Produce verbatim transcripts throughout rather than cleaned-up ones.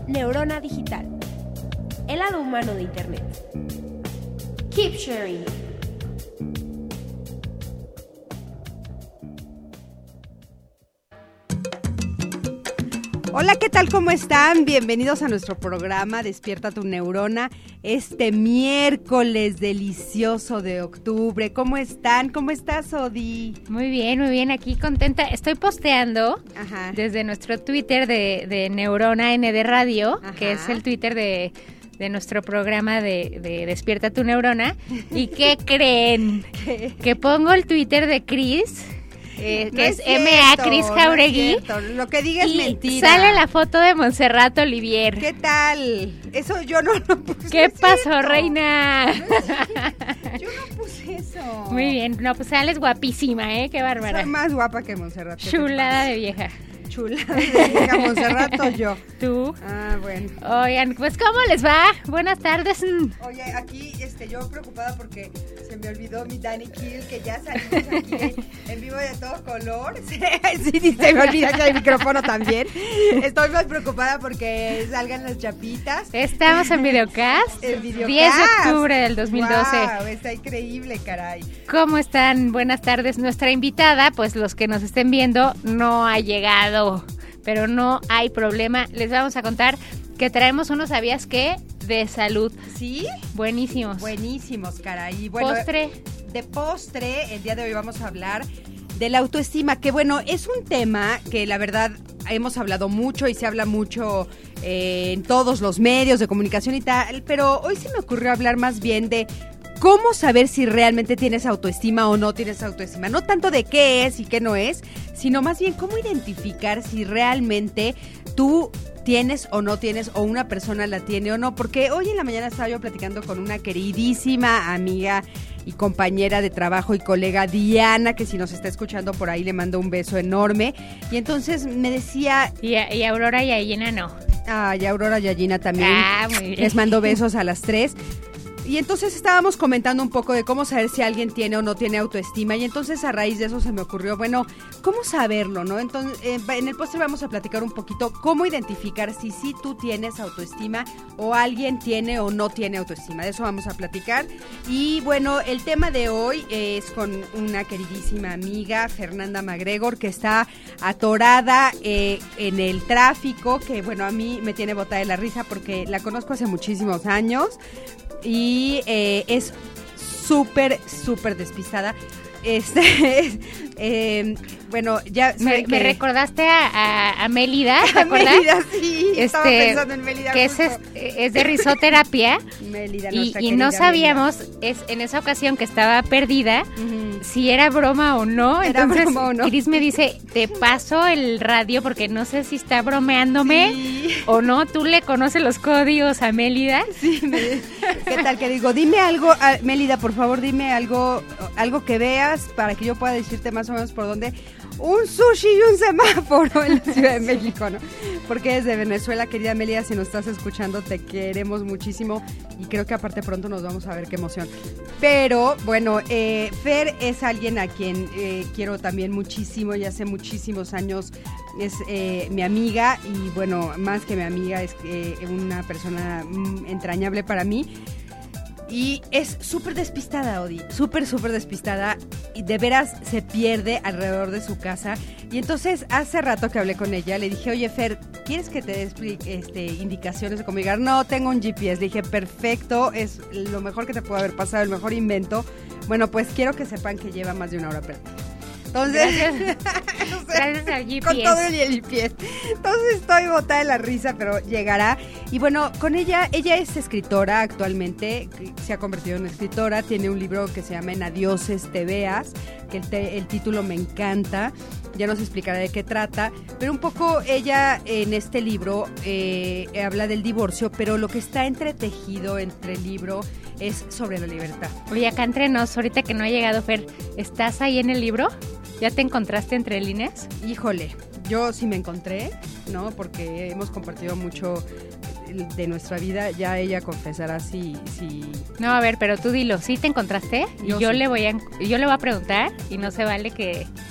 Neurona Digital, el lado humano de Internet. Keep sharing. Hola, ¿qué tal? ¿Cómo están? Bienvenidos a nuestro programa Despierta tu Neurona, este miércoles delicioso de octubre. ¿Cómo están? ¿Cómo estás, Odi? Muy bien, muy bien, aquí contenta. Estoy posteando Ajá. desde nuestro Twitter de, de Neurona N D Radio, Ajá. que es el Twitter de, de nuestro programa de, de Despierta tu Neurona. ¿Y qué creen? ¿Qué? Que pongo el Twitter de Chris... Eh, No que es es M A cierto, Chris no es Jauregui. cierto. Lo que diga es y mentira. sale la foto de Montserrat Olivier. ¿Qué tal? Eso yo no lo puse. ¿Qué no es pasó, cierto. reina? No es cierto. Yo no puse eso. Muy bien, no, pues sales guapísima, ¿eh? Qué bárbara. Soy más guapa que Montserrat. Chulada de vieja. Chulada de vieja, Montserrat o yo. Tú. Ah, bueno. Oigan, pues ¿cómo les va? Buenas tardes. Oye, aquí este, yo preocupada porque se me olvidó mi Danny Kill, que ya salimos aquí en vivo de todo color. Sí, sí, se me olvida que hay micrófono también. Estoy más preocupada porque salgan las chapitas. Estamos en videocast. El videocast. diez de octubre del dos mil doce. Wow, está increíble, caray. ¿Cómo están? Buenas tardes. Nuestra invitada, pues los que nos estén viendo, no ha llegado. Pero no hay problema. Les vamos a contar que traemos unos ¿sabías qué? De salud. ¿Sí? Buenísimos. Buenísimos, caray. Bueno, postre. De postre, el día de hoy vamos a hablar de la autoestima, que bueno, es un tema que la verdad hemos hablado mucho y se habla mucho eh, en todos los medios de comunicación y tal, pero hoy se me ocurrió hablar más bien de cómo saber si realmente tienes autoestima o no tienes autoestima. No tanto de qué es y qué no es, sino más bien cómo identificar si realmente tú tienes o no tienes, o una persona la tiene o no. Porque hoy en la mañana estaba yo platicando con una queridísima amiga y compañera de trabajo y colega, Diana, que si nos está escuchando por ahí le mando un beso enorme. Y entonces me decía... Y, a, y Aurora y a Gina no. Ah, y Aurora y a Gina también. Ah, muy bien. Les mando besos a las tres. Y entonces estábamos comentando un poco de cómo saber si alguien tiene o no tiene autoestima, y entonces a raíz de eso se me ocurrió, bueno, ¿cómo saberlo, no? Entonces, eh, en el postre vamos a platicar un poquito cómo identificar si sí tú tienes autoestima o alguien tiene o no tiene autoestima. De eso vamos a platicar. Y bueno, el tema de hoy es con una queridísima amiga, Fernanda MacGregor, que está atorada eh, en el tráfico, que bueno, a mí me tiene botada de la risa porque la conozco hace muchísimos años. Y eh, es súper, súper despistada. Este, eh, bueno, ya... Me, que... me recordaste a, a, a Mélida, ¿te acuerdas? Mélida, sí, este, estaba pensando en Mélida. Que es, es de risoterapia. Mélida, y, y no sabíamos, es en esa ocasión que estaba perdida, uh-huh. si era broma o no. Era Entonces broma o no. Cris me dice, te paso el radio porque no sé si está bromeándome sí. o no. ¿Tú le conoces los códigos a Mélida? Sí, me, ¿qué tal? Que digo, dime algo, a, Mélida, por favor, dime algo, algo que veas para que yo pueda decirte más o menos por dónde. Un sushi y un semáforo en la Ciudad de México, ¿no? Porque desde Venezuela, querida Mélida, si nos estás escuchando, te queremos muchísimo y creo que aparte pronto nos vamos a ver, qué emoción. Pero, bueno, eh, Fer es alguien a quien eh, quiero también muchísimo y hace muchísimos años es eh, mi amiga y, bueno, más que mi amiga, es eh, una persona mm, entrañable para mí. Y es súper despistada, Odi, súper, súper despistada, y de veras se pierde alrededor de su casa. Y entonces, hace rato que hablé con ella, le dije, oye, Fer, ¿quieres que te dé este, indicaciones de cómo llegar? No, tengo un G P S. Le dije, perfecto, es lo mejor que te puede haber pasado, el mejor invento. Bueno, pues quiero que sepan que lleva más de una hora perdida. Entonces, gracias, no sé, gracias al G P S. Con todo el G P S. Entonces estoy botada de la risa, pero llegará. Y bueno, con ella, ella es escritora actualmente, se ha convertido en escritora, tiene un libro que se llama En Adioses te veas, que el, te, el título me encanta, ya nos explicará de qué trata, pero un poco ella en este libro eh, habla del divorcio, pero lo que está entretejido entre el libro es sobre la libertad. Oye, acá entre nos, ahorita que no ha llegado Fer, ¿estás ahí en el libro? ¿Ya te encontraste entre líneas? Híjole, yo sí me encontré, ¿no? Porque hemos compartido mucho de nuestra vida, ya ella confesará si... si... No, a ver, pero tú dilo, ¿sí te encontraste? Y yo yo sí. le voy a yo le voy a preguntar y no se vale que,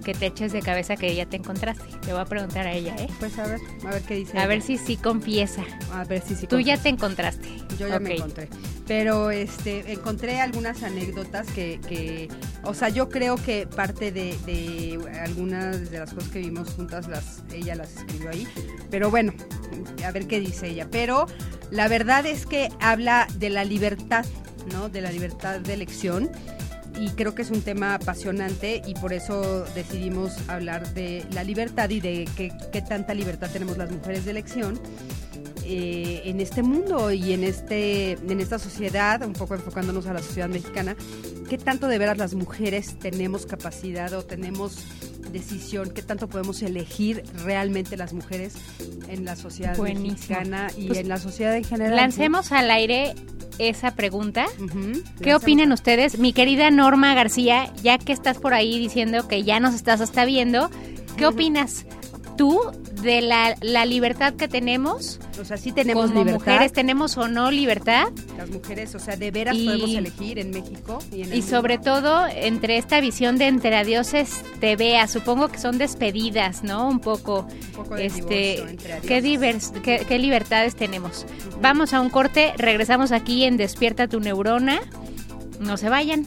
que te eches de cabeza que ya te encontraste. Le voy a preguntar a ella, ¿eh? Pues a ver, a ver qué dice. A ella. ver si sí confiesa. A ver si sí Tú confiesa. ya te encontraste. Yo ya okay. me encontré. Pero este encontré algunas anécdotas que, que o sea, yo creo que parte de, de algunas de las cosas que vimos juntas, las ella las escribió ahí. Pero bueno, a ver qué dice ella. Pero la verdad es que habla de la libertad, ¿no? De la libertad de elección. Y creo que es un tema apasionante y por eso decidimos hablar de la libertad y de qué, qué tanta libertad tenemos las mujeres de elección eh, en este mundo y en este en esta sociedad, un poco enfocándonos a la sociedad mexicana. ¿Qué tanto de veras las mujeres tenemos capacidad o tenemos decisión? ¿Qué tanto podemos elegir realmente las mujeres en la sociedad Buenísimo. mexicana y pues en la sociedad en general? Lancemos ¿no? al aire esa pregunta. Uh-huh. ¿Qué opinan ustedes? Mi querida Norma García, ya que estás por ahí diciendo que ya nos estás hasta viendo, ¿qué uh-huh. opinas tú de la, la libertad que tenemos? O sea, sí tenemos como libertad. mujeres, ¿tenemos o no libertad? Las mujeres, o sea, de veras y, podemos elegir en México. Y, en el y sobre mundo. todo, entre esta visión de Entre Adioses te vea, supongo que son despedidas, ¿no? Un poco. Un poco de este, divorcio, entre ¿qué, divers, qué, ¿Qué libertades tenemos? Uh-huh. Vamos a un corte, regresamos aquí en Despierta tu Neurona. No se vayan.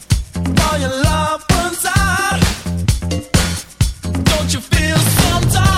Don't you feel sometimes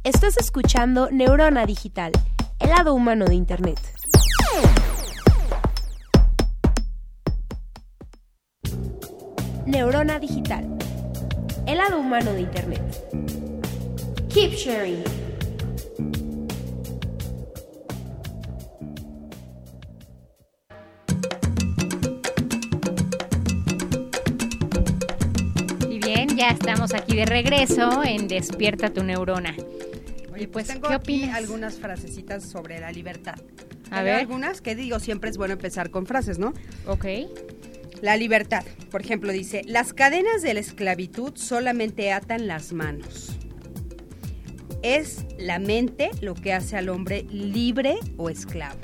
Estás escuchando Neurona Digital, el lado humano de Internet. Neurona Digital, el lado humano de Internet. Keep sharing. Y bien, ya estamos aquí de regreso en Despierta tu Neurona. Oye, pues, pues tengo ¿qué aquí opinas? algunas frasecitas sobre la libertad. A Hay ver. algunas que digo, siempre es bueno empezar con frases, ¿no? Ok. La libertad, por ejemplo, dice, las cadenas de la esclavitud solamente atan las manos. Es la mente lo que hace al hombre libre o esclavo.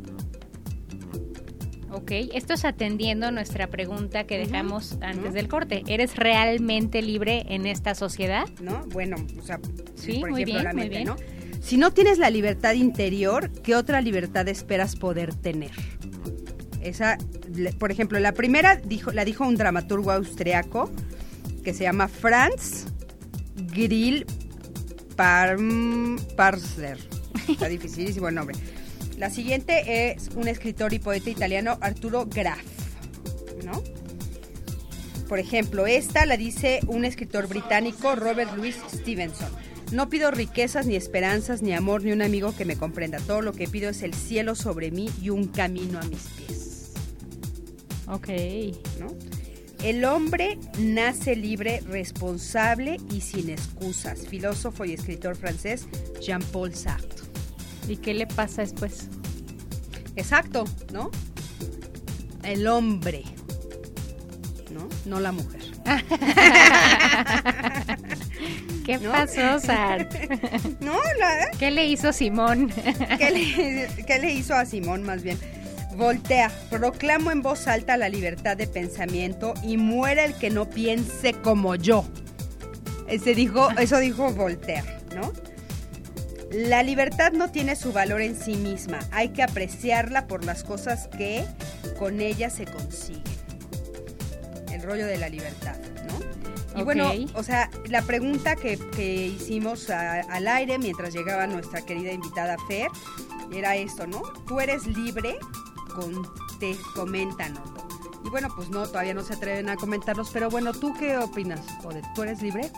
Ok, esto es atendiendo nuestra pregunta que dejamos Ujú, antes ujú. del corte. ¿Eres realmente libre en esta sociedad? ¿No? Bueno, o sea, Sí, por muy ejemplo, bien, la muy mente, bien. ¿no? Si no tienes la libertad interior, ¿qué otra libertad esperas poder tener? Esa, le- por ejemplo, la primera dijo, la dijo un dramaturgo austriaco que se llama Franz Grill Parm- Parser. Está dificilísimo el nombre. La siguiente es un escritor y poeta italiano, Arturo Graf, ¿no? Por ejemplo, esta la dice un escritor británico, Robert Louis Stevenson. No pido riquezas, ni esperanzas, ni amor, ni un amigo que me comprenda. Todo lo que pido es el cielo sobre mí y un camino a mis pies. Ok. ¿No? El hombre nace libre, responsable y sin excusas. Filósofo y escritor francés Jean-Paul Sartre. ¿Y qué le pasa después? Exacto, ¿no? El hombre, ¿no? No la mujer. ¿Qué ¿No? pasó, Sart? No, la, ¿Qué le hizo Simón? ¿qué le, qué le hizo a Simón más bien? Voltea, proclamo en voz alta la libertad de pensamiento y muera el que no piense como yo. Ese dijo, eso dijo Voltaire, ¿no? La libertad no tiene su valor en sí misma, hay que apreciarla por las cosas que con ella se consiguen. El rollo de la libertad, ¿no? Y Ok. bueno, o sea, la pregunta que, que hicimos a- al aire mientras llegaba nuestra querida invitada Fer, era esto, ¿no? ¿Tú eres libre? Con, te, coméntanoslo. Y bueno, pues no, todavía no se atreven a comentarlos, pero bueno, ¿tú qué opinas, Odette? ¿Tú eres libre?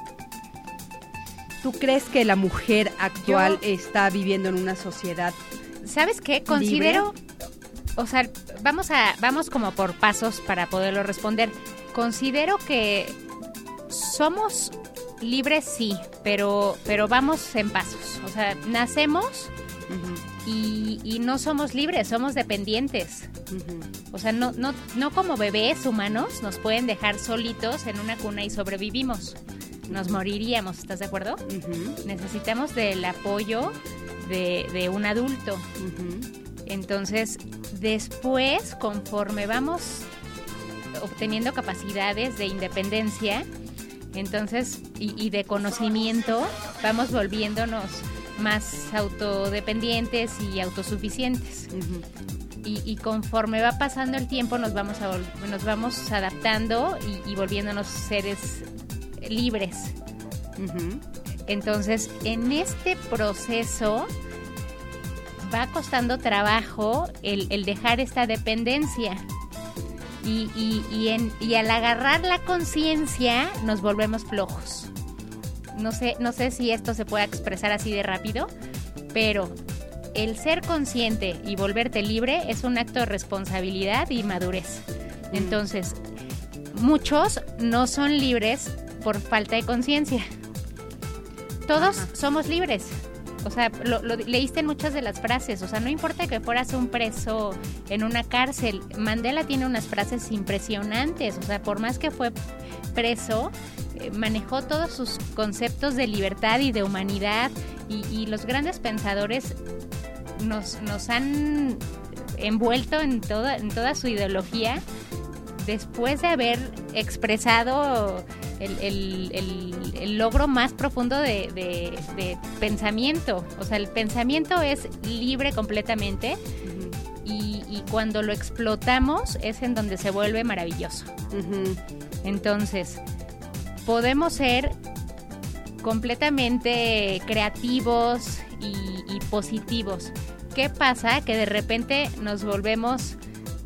¿Tú crees que la mujer actual Yo- está viviendo en una sociedad? ¿Sabes qué? Considero, o sea, vamos a vamos como por pasos para poderlo responder. Considero que somos libres, sí, pero pero vamos en pasos. O sea, nacemos Uh-huh, y, y no somos libres, somos dependientes. uh-huh. O sea, no no no como bebés humanos nos pueden dejar solitos en una cuna y sobrevivimos. Nos moriríamos, ¿estás de acuerdo? Uh-huh, Necesitamos del apoyo de, de un adulto. uh-huh. Entonces, después, conforme vamos obteniendo capacidades de independencia, entonces, y, y de conocimiento, vamos volviéndonos más autodependientes y autosuficientes. Uh-huh. Y, y conforme va pasando el tiempo, nos vamos a vol- nos vamos adaptando y, y volviéndonos seres libres. Uh-huh. Entonces, en este proceso va costando trabajo el, el dejar esta dependencia. Y, y, y, en, y al agarrar la conciencia nos volvemos flojos. No sé, no sé si esto se puede expresar así de rápido, pero el ser consciente y volverte libre es un acto de responsabilidad y madurez. Entonces, muchos no son libres por falta de conciencia. Todos Ajá. somos libres. O sea, lo, lo leíste en muchas de las frases. O sea, no importa que fueras un preso en una cárcel. Mandela tiene unas frases impresionantes. O sea, por más que fue preso, eh, manejó todos sus conceptos de libertad y de humanidad. Y, y los grandes pensadores nos, nos han envuelto en toda, en toda su ideología después de haber expresado el, el, el, el logro más profundo de, de, de pensamiento. O sea, el pensamiento es libre completamente y, y cuando lo explotamos es en donde se vuelve maravilloso. Uh-huh. Entonces, podemos ser completamente creativos y, y positivos. ¿Qué pasa? Que de repente nos volvemos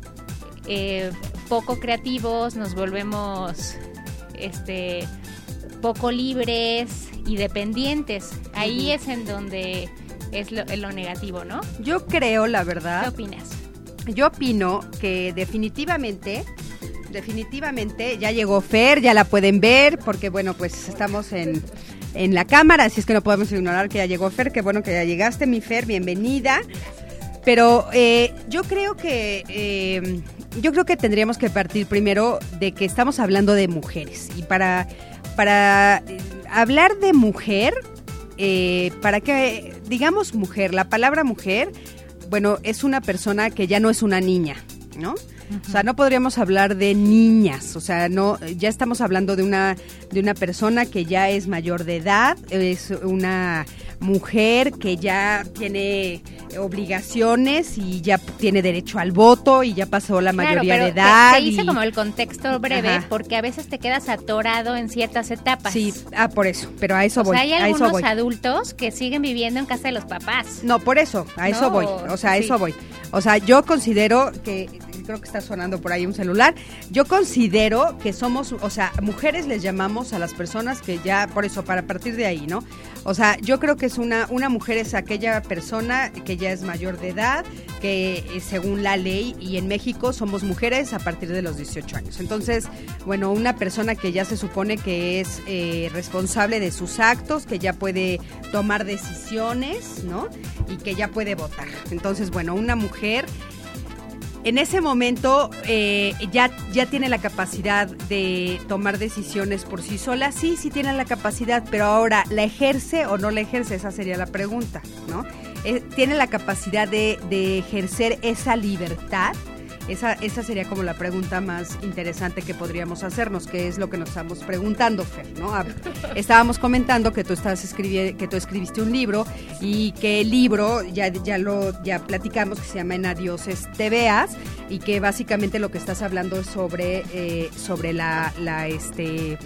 eh, poco creativos, nos volvemos este poco libres y dependientes. Ahí uh-huh. es en donde es lo, es lo negativo, ¿no? Yo creo, la verdad. ¿Qué opinas? Yo opino que definitivamente, definitivamente ya llegó Fer, ya la pueden ver, porque bueno, pues estamos en, en la cámara, así es que no podemos ignorar que ya llegó Fer, qué bueno que ya llegaste, mi Fer, bienvenida. Pero eh, yo creo que eh, yo creo que tendríamos que partir primero de que estamos hablando de mujeres. Y para, para eh, hablar de mujer, eh, para que digamos mujer, la palabra mujer, bueno, es una persona que ya no es una niña, ¿no? Uh-huh. O sea, no podríamos hablar de niñas, o sea, no, ya estamos hablando de una, de una persona que ya es mayor de edad, es una mujer que ya tiene obligaciones y ya tiene derecho al voto y ya pasó la claro, mayoría pero de edad. Te, te hice y... como el contexto breve, ajá. porque a veces te quedas atorado en ciertas etapas. Sí, ah, por eso, pero a eso o voy. Sea, hay a algunos eso voy. adultos que siguen viviendo en casa de los papás. No, por eso, a eso no, voy, o sea, a sí. eso voy. O sea, yo considero que, creo que está sonando por ahí un celular, yo considero que somos, o sea, mujeres les llamamos a las personas que ya, por eso, para partir de ahí, ¿no? O sea, yo creo que es una, una mujer es aquella persona que ya es mayor de edad, que eh, según la ley y en México somos mujeres a partir de los dieciocho años. Entonces, bueno, una persona que ya se supone que es eh, responsable de sus actos, que ya puede tomar decisiones, ¿no? Y que ya puede votar. Entonces, bueno, una mujer en ese momento eh, ya, ya tiene la capacidad de tomar decisiones por sí sola. Sí, sí tiene la capacidad, pero ahora, ¿la ejerce o no la ejerce? Esa sería la pregunta, ¿no? Eh, ¿Tiene la capacidad de, de ejercer esa libertad? Esa, esa sería como la pregunta más interesante que podríamos hacernos, que es lo que nos estamos preguntando, Fer, ¿no? A, estábamos comentando que tú estás escribi- que tú escribiste un libro y que el libro, ya, ya lo ya platicamos, que se llama En Adioses te veas, y que básicamente lo que estás hablando es sobre, eh, sobre la, la este...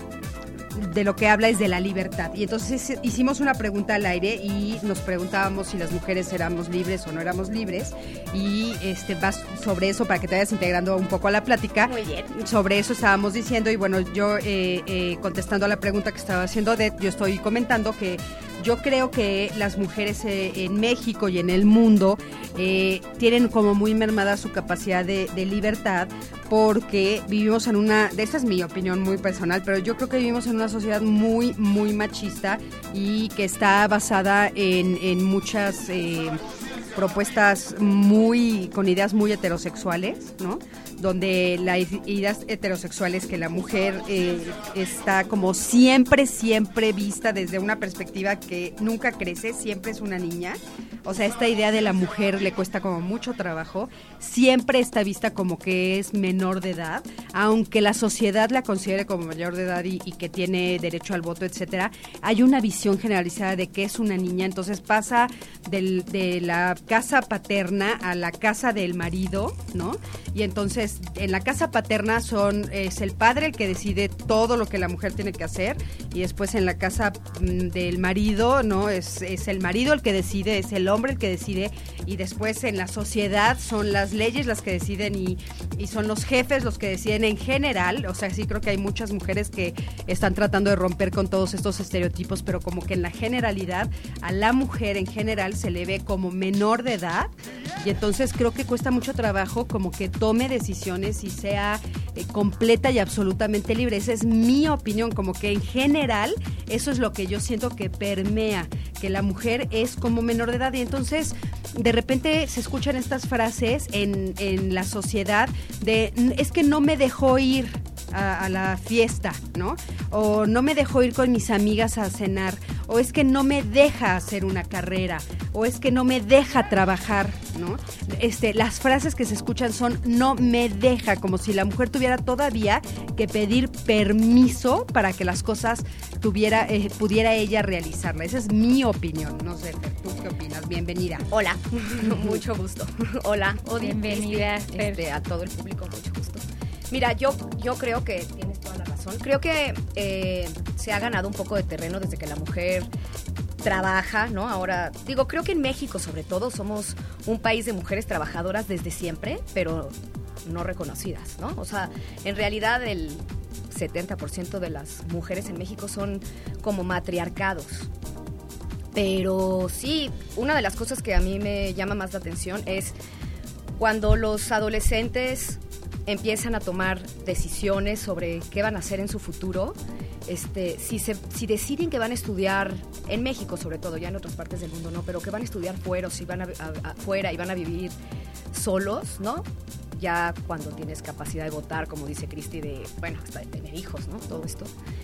de lo que habla es de la libertad. Y entonces hicimos una pregunta al aire y nos preguntábamos si las mujeres éramos libres o no éramos libres, y este vas sobre eso para que te vayas integrando un poco a la plática. Muy bien. Sobre eso estábamos diciendo, y bueno, yo eh, eh, contestando a la pregunta que estaba haciendo Odette, yo estoy comentando que yo creo que las mujeres eh, en México y en el mundo eh, tienen como muy mermada su capacidad de, de libertad, porque vivimos en una, esta es mi opinión muy personal, pero yo creo que vivimos en una sociedad muy, muy machista y que está basada en, en muchas eh, propuestas muy, con ideas muy heterosexuales, ¿no? Donde las ideas heterosexuales que la mujer eh, está como siempre, siempre vista desde una perspectiva que nunca crece, siempre es una niña. O sea, esta idea de la mujer le cuesta como mucho trabajo, siempre está vista como que es menor de edad, aunque la sociedad la considere como mayor de edad y, y que tiene derecho al voto, etcétera. Hay una visión generalizada de que es una niña, entonces pasa del, de la casa paterna a la casa del marido, ¿no? Y entonces en la casa paterna son es el padre el que decide todo lo que la mujer tiene que hacer, y después en la casa mm, del marido, ¿no? Es, es el marido el que decide, es el hombre el que decide, y después en la sociedad son las leyes las que deciden y, y son los jefes los que deciden en general. O sea, sí creo que hay muchas mujeres que están tratando de romper con todos estos estereotipos, pero como que en la generalidad a la mujer en general se le ve como menor de edad, y entonces creo que cuesta mucho trabajo como que tome decisiones y sea eh, completa y absolutamente libre. Esa es mi opinión, como que en general eso es lo que yo siento que permea, que la mujer es como menor de edad, y entonces de repente se escuchan estas frases en, en la sociedad de es que no me dejó ir a, a la fiesta, ¿no? O no me dejó ir con mis amigas a cenar, o es que no me deja hacer una carrera, o es que no me deja trabajar, ¿no? Este, las frases que se escuchan son no me deja, como si la mujer tuviera todavía que pedir permiso para que las cosas tuviera, eh, pudiera ella realizarla. Esa es mi opinión. No sé, ¿tú qué opinas? Bienvenida. Hola, mucho gusto. Hola, Odi. Bienvenida, este, este, a todo el público, mucho gusto. Mira, yo, yo creo que tienes toda la razón. razón. Creo que eh, se ha ganado un poco de terreno desde que la mujer trabaja, ¿no? Ahora, digo, creo que en México sobre todo somos un país de mujeres trabajadoras desde siempre, pero no reconocidas, ¿no? O sea, en realidad el setenta por ciento de las mujeres en México son como matriarcados. Pero sí, una de las cosas que a mí me llama más la atención es cuando los adolescentes empiezan a tomar decisiones sobre qué van a hacer en su futuro. Este, si, se, si deciden que van a estudiar en México, sobre todo, ya en otras partes del mundo no, pero que van a estudiar fuera o si van a, a, afuera y van a vivir solos, ¿no? Ya cuando tienes capacidad de votar, como dice Cristi, de, bueno, hasta de tener hijos, ¿no? Todo esto,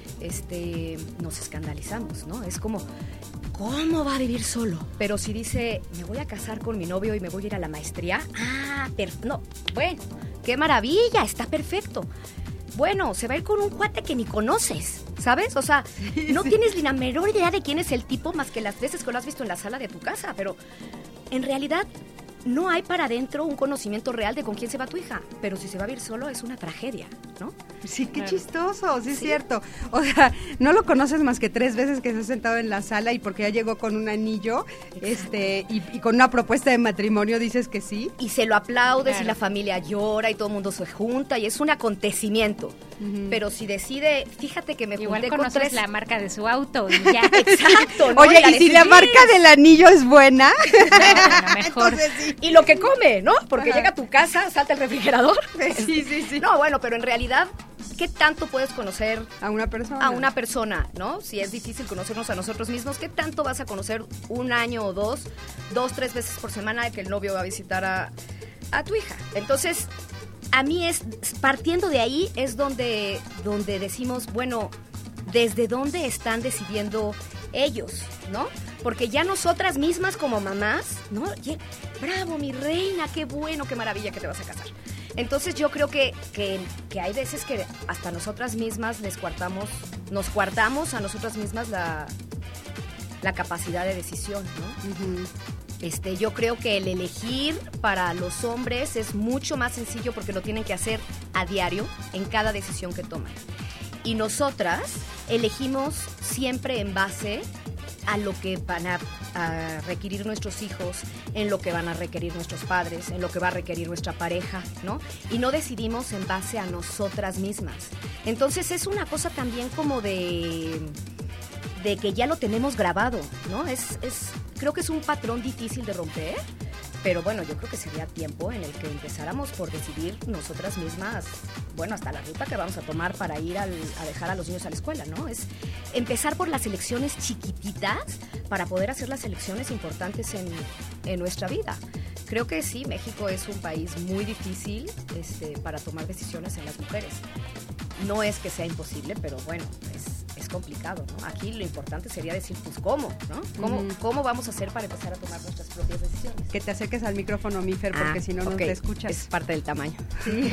este, nos escandalizamos, ¿no? Es como, ¿cómo va a vivir solo? Pero si dice, me voy a casar con mi novio y me voy a ir a la maestría, ah, perf- no, bueno, qué maravilla, está perfecto. Bueno, se va a ir con un cuate que ni conoces, ¿sabes? O sea, sí, no sí. tienes ni la menor idea de quién es el tipo más que las veces que lo has visto en la sala de tu casa, pero en realidad no hay para adentro un conocimiento real de con quién se va tu hija, pero si se va a vivir solo es una tragedia, ¿no? Sí, qué claro. chistoso, sí es sí. cierto. O sea, no lo conoces más que tres veces que se ha sentado en la sala y porque ya llegó con un anillo, Exacto. este, y, y con una propuesta de matrimonio dices que sí. Y se lo aplaudes claro. y la familia llora y todo el mundo se junta y es un acontecimiento. Uh-huh. Pero si decide, fíjate que me Igual junté conoces con tres... la marca de su auto y ya. Exacto, ¿no? Oye, y, y si la marca del anillo es buena, no, bueno, mejor. Entonces, sí. Y lo que come, ¿no? Porque Ajá. llega a tu casa, salta el refrigerador. Sí, sí, sí. No, bueno, pero en realidad, ¿qué tanto puedes conocer a una persona? A una persona, ¿no? Si es difícil conocernos a nosotros mismos, ¿qué tanto vas a conocer un año o dos, dos, tres veces por semana que el novio va a visitar a, a tu hija? Entonces, a mí es, partiendo de ahí, es donde, donde decimos, bueno, ¿desde dónde están decidiendo ellos, no? Porque ya nosotras mismas como mamás, ¿no? Bravo, mi reina, qué bueno, qué maravilla que te vas a casar. Entonces yo creo que, que, que hay veces que hasta nosotras mismas les coartamos, nos coartamos a nosotras mismas la, la capacidad de decisión, ¿no? Uh-huh. Este, yo creo que el elegir para los hombres es mucho más sencillo porque lo tienen que hacer a diario en cada decisión que toman. Y nosotras elegimos siempre en base a lo que van a, a requerir nuestros hijos, en lo que van a requerir nuestros padres, en lo que va a requerir nuestra pareja, ¿no? Y no decidimos en base a nosotras mismas. Entonces es una cosa también como de, de que ya lo tenemos grabado, ¿no? Es, es, creo que es un patrón difícil de romper, pero bueno, yo creo que sería tiempo en el que empezáramos por decidir nosotras mismas, bueno, hasta la ruta que vamos a tomar para ir al, a dejar a los niños a la escuela, ¿no? Es empezar por las elecciones chiquititas para poder hacer las elecciones importantes en, en nuestra vida. Creo que sí, México es un país muy difícil este, para tomar decisiones en las mujeres. No es que sea imposible, pero bueno, es, es complicado, ¿no? Aquí lo importante sería decir, pues, ¿cómo? ¿no? ¿Cómo, mm. ¿Cómo vamos a hacer para empezar a tomar nuestras propias decisiones? Que te acerques al micrófono, Mifer, porque ah, si no, okay. no te escuchas. Es parte del tamaño. Sí,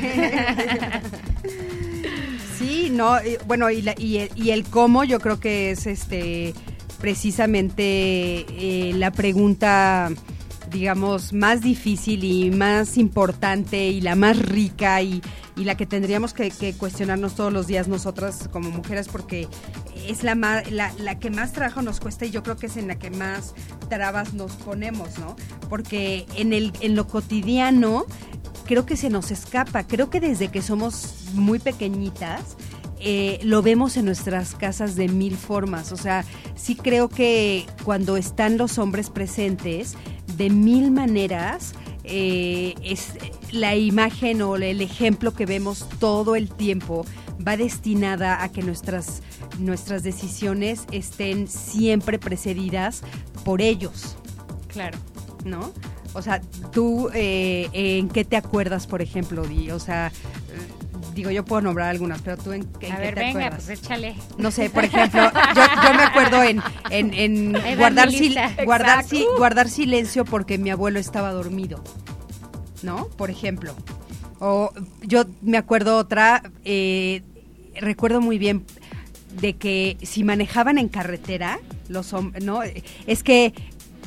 sí no, bueno, y, la, y, el, y el cómo yo creo que es este precisamente eh, la pregunta, digamos, más difícil y más importante y la más rica y, y la que tendríamos que, que cuestionarnos todos los días nosotras como mujeres, porque es la, más, la, la que más trabajo nos cuesta y yo creo que es en la que más trabas nos ponemos, ¿no? Porque en, el, en lo cotidiano creo que se nos escapa, creo que desde que somos muy pequeñitas Eh, lo vemos en nuestras casas de mil formas, o sea, sí creo que cuando están los hombres presentes, de mil maneras, eh, es la imagen o el ejemplo que vemos todo el tiempo va destinada a que nuestras, nuestras decisiones estén siempre precedidas por ellos. Claro. ¿No? O sea, tú, eh, ¿en qué te acuerdas, por ejemplo, Di? O sea... Digo, yo puedo nombrar algunas, pero tú en, en a qué ver, te venga, acuerdas. pues échale. No sé, por ejemplo, yo, yo me acuerdo en, en, en guardar, sil, guardar, si, guardar silencio porque mi abuelo estaba dormido, ¿no? Por ejemplo. O yo me acuerdo otra, eh, recuerdo muy bien de que si manejaban en carretera, los hombres, ¿no? Es que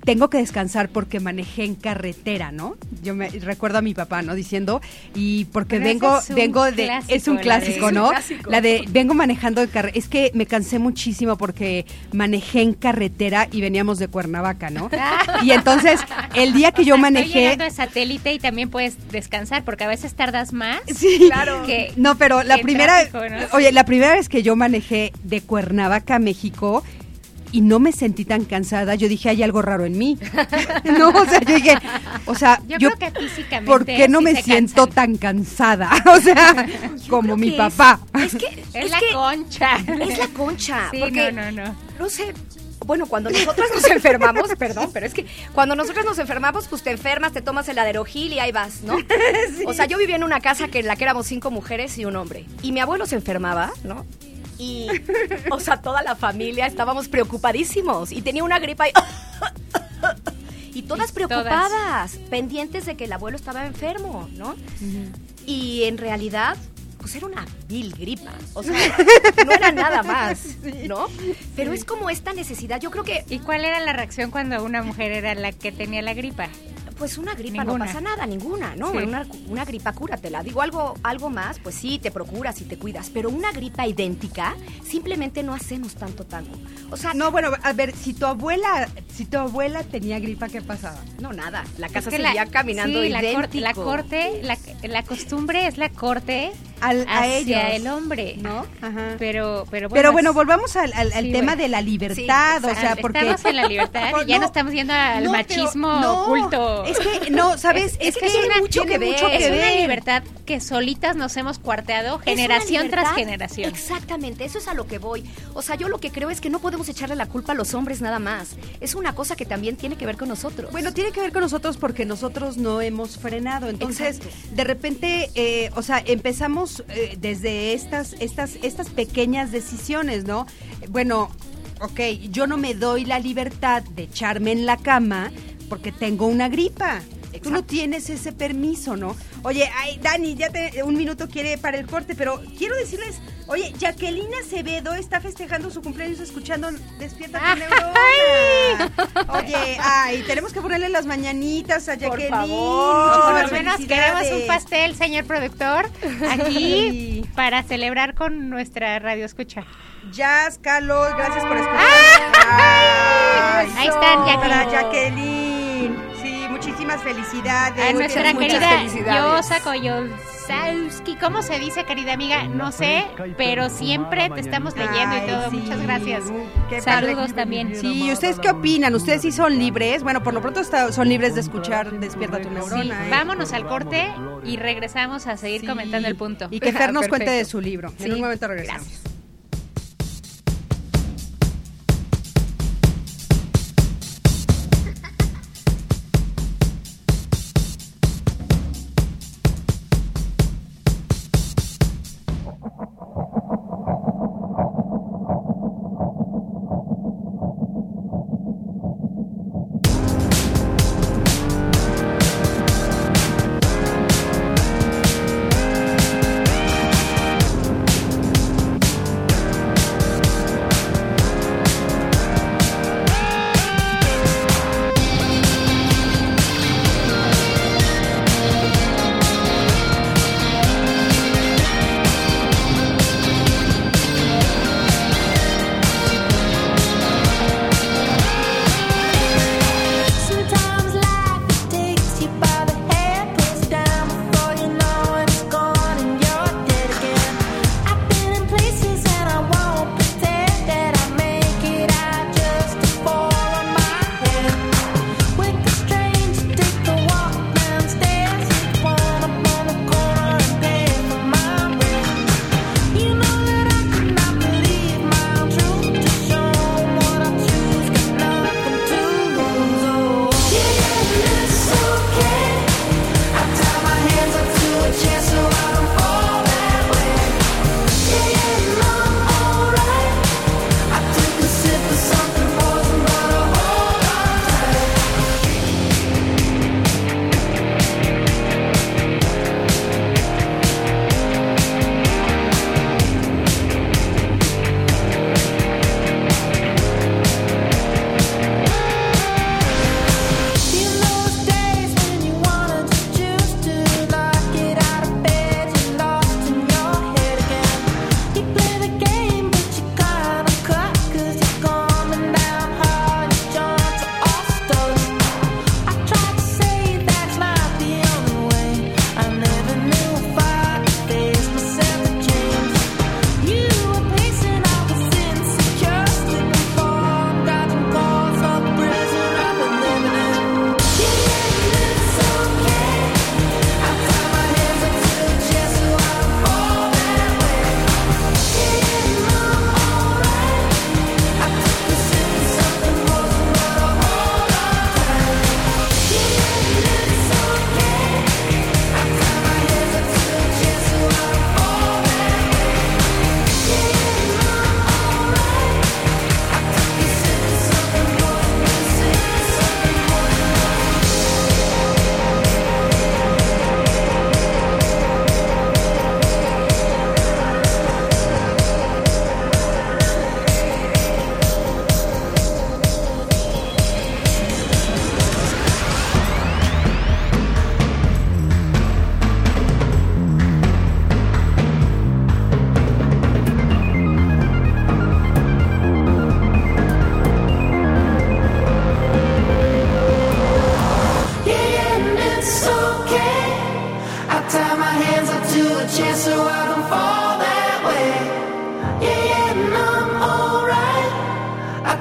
tengo que descansar porque manejé en carretera, ¿no? Yo me recuerdo a mi papá, ¿no? Diciendo, y porque Pero vengo, ese es un vengo de, clásico, es un la clásico, de- ¿no? Es un clásico. La de, vengo manejando en carretera, es que me cansé muchísimo porque manejé en carretera y veníamos de Cuernavaca, ¿no? Y entonces, el día que yo O sea, estoy manejé... llegando de satélite y también puedes descansar porque a veces tardas más. Sí, Claro. que- no, pero la que en primera, tráfico, ¿no? oye, la primera vez que yo manejé de Cuernavaca a México y no me sentí tan cansada, yo dije, hay algo raro en mí. No, o sea, yo dije, o sea, Yo, yo, creo que físicamente ¿por qué no sí me se siento cansan. tan cansada? O sea, como creo mi que papá. Es, es que Es, es la que concha. es la concha, Sí, porque no, no, no. no sé. Bueno, cuando nosotras nos enfermamos, perdón, pero es que cuando nosotras nos enfermamos, pues te enfermas, te tomas el Aderogil y ahí vas, ¿no? O sea, yo vivía en una casa que en la que éramos cinco mujeres y un hombre. Y mi abuelo se enfermaba, ¿no? Y, o sea, toda la familia estábamos preocupadísimos. Y tenía una gripa y... Y todas Y preocupadas, pendientes de que el abuelo estaba enfermo, ¿no? Y en realidad, pues era una vil gripa. O sea, no era nada más, ¿no? Pero es como esta necesidad. Yo creo que, ¿Y cuál era la reacción cuando una mujer era la que tenía la gripa? pues una gripa Ninguna. no pasa nada, ninguna, ¿no? Sí. Una, una gripa cúratela. Digo, algo, algo más, pues sí, te procuras y te cuidas. Pero una gripa idéntica, simplemente no hacemos tanto tango. O sea, No, bueno, a ver, si tu abuela, si tu abuela tenía gripa, ¿qué pasaba? no, nada. La casa Es que seguía la- caminando sí, la idéntico. corte, la corte, la, la costumbre es la corte Al, a hacia ellos, el hombre, ¿no? Ajá. Pero, pero bueno, Pero bueno, es- volvamos al, al- al Sí, tema bueno. de la libertad, Sí, o sea, Ah, porque... estamos en la libertad y ya No, no estamos yendo al no, pero- machismo no, oculto. Es que, no, ¿sabes? Es, Es que que es una, mucho que tiene ver. es que una ver. libertad que solitas nos hemos cuarteado Es una generación tras libertad. generación. Exactamente, eso es a lo que voy. O sea, yo lo que creo es que no podemos echarle la culpa a los hombres nada más. Es una cosa que también tiene que ver con nosotros. Bueno, tiene que ver con nosotros porque nosotros no hemos frenado. Entonces, Exacto. de repente, eh, o sea, empezamos eh, desde estas, estas, estas pequeñas decisiones, ¿no? Bueno, ok, yo no me doy la libertad de echarme en la cama porque tengo una gripa. Tú no tienes ese permiso, ¿no? Oye, ay, Dani, ya te, un minuto quiere para el corte, pero quiero decirles, oye, Jacqueline Acevedo está festejando su cumpleaños escuchando Despierta tu Neurona. Oye, ay, tenemos que ponerle las mañanitas a Jacqueline. favor. Por Muchísimas lo menos felicidades. queremos un pastel, señor productor, aquí Sí. para celebrar con nuestra radio escucha. Jazz, Carlos, gracias por escuchar. ¡Ay! Ahí están, Para Jacqueline. Jacqueline. Sí, muchísimas felicidades. A nuestra muchas querida felicidades. Yosa Koyolsowski, ¿cómo se dice, querida amiga? No sé, pero siempre te estamos leyendo y Ay, todo. sí. Muchas gracias. Qué padre. Saludos también. Sí, ¿ustedes qué opinan? ¿Ustedes sí son libres? Bueno, por lo pronto está- son libres de escuchar Despierta tu Sí, Neurona. ¿eh? vámonos al corte y regresamos a seguir Sí. comentando el punto. Y que Fer nos cuente Perfecto. de su libro. En Sí, un momento regresamos. gracias.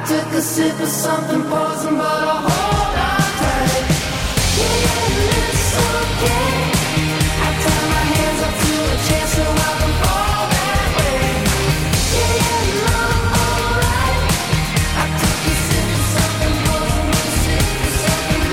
Took a sip of something poison, but I hold on tight. Yeah, it's okay. I tie my hands up to a chair so I can fall that way. Yeah, I'm alright. I took a sip of something poison, a sip of something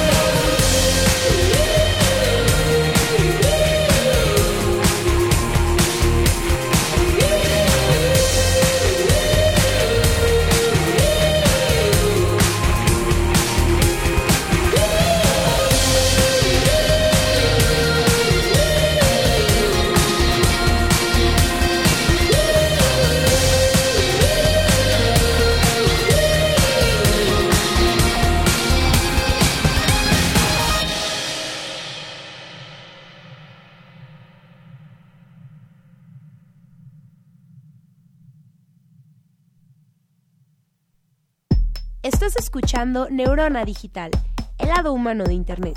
Estás escuchando Neurona Digital, el lado humano de Internet.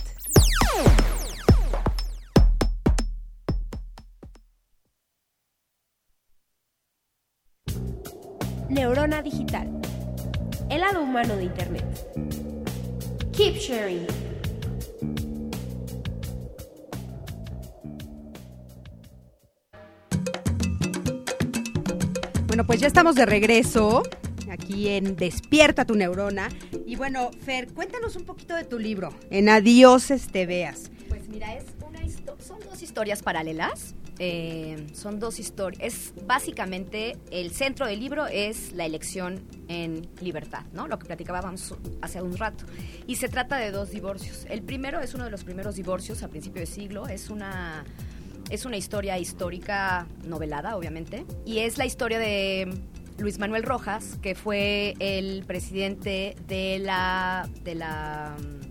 Neurona Digital, el lado humano de Internet. Keep sharing. Bueno, pues ya estamos de regreso aquí en Despierta tu Neurona. Y bueno, Fer, cuéntanos un poquito de tu libro, En Adioses te veas. Pues mira, es una histo- son dos historias paralelas. Eh, son dos historias. Es básicamente el centro del libro es la elección en libertad, ¿no? Lo que platicábamos hace un rato. Y se trata de dos divorcios. El primero es uno de los primeros divorcios a principio de siglo. Es una es una historia histórica novelada, obviamente, y es la historia de Luis Manuel Rojas, que fue el presidente de la de la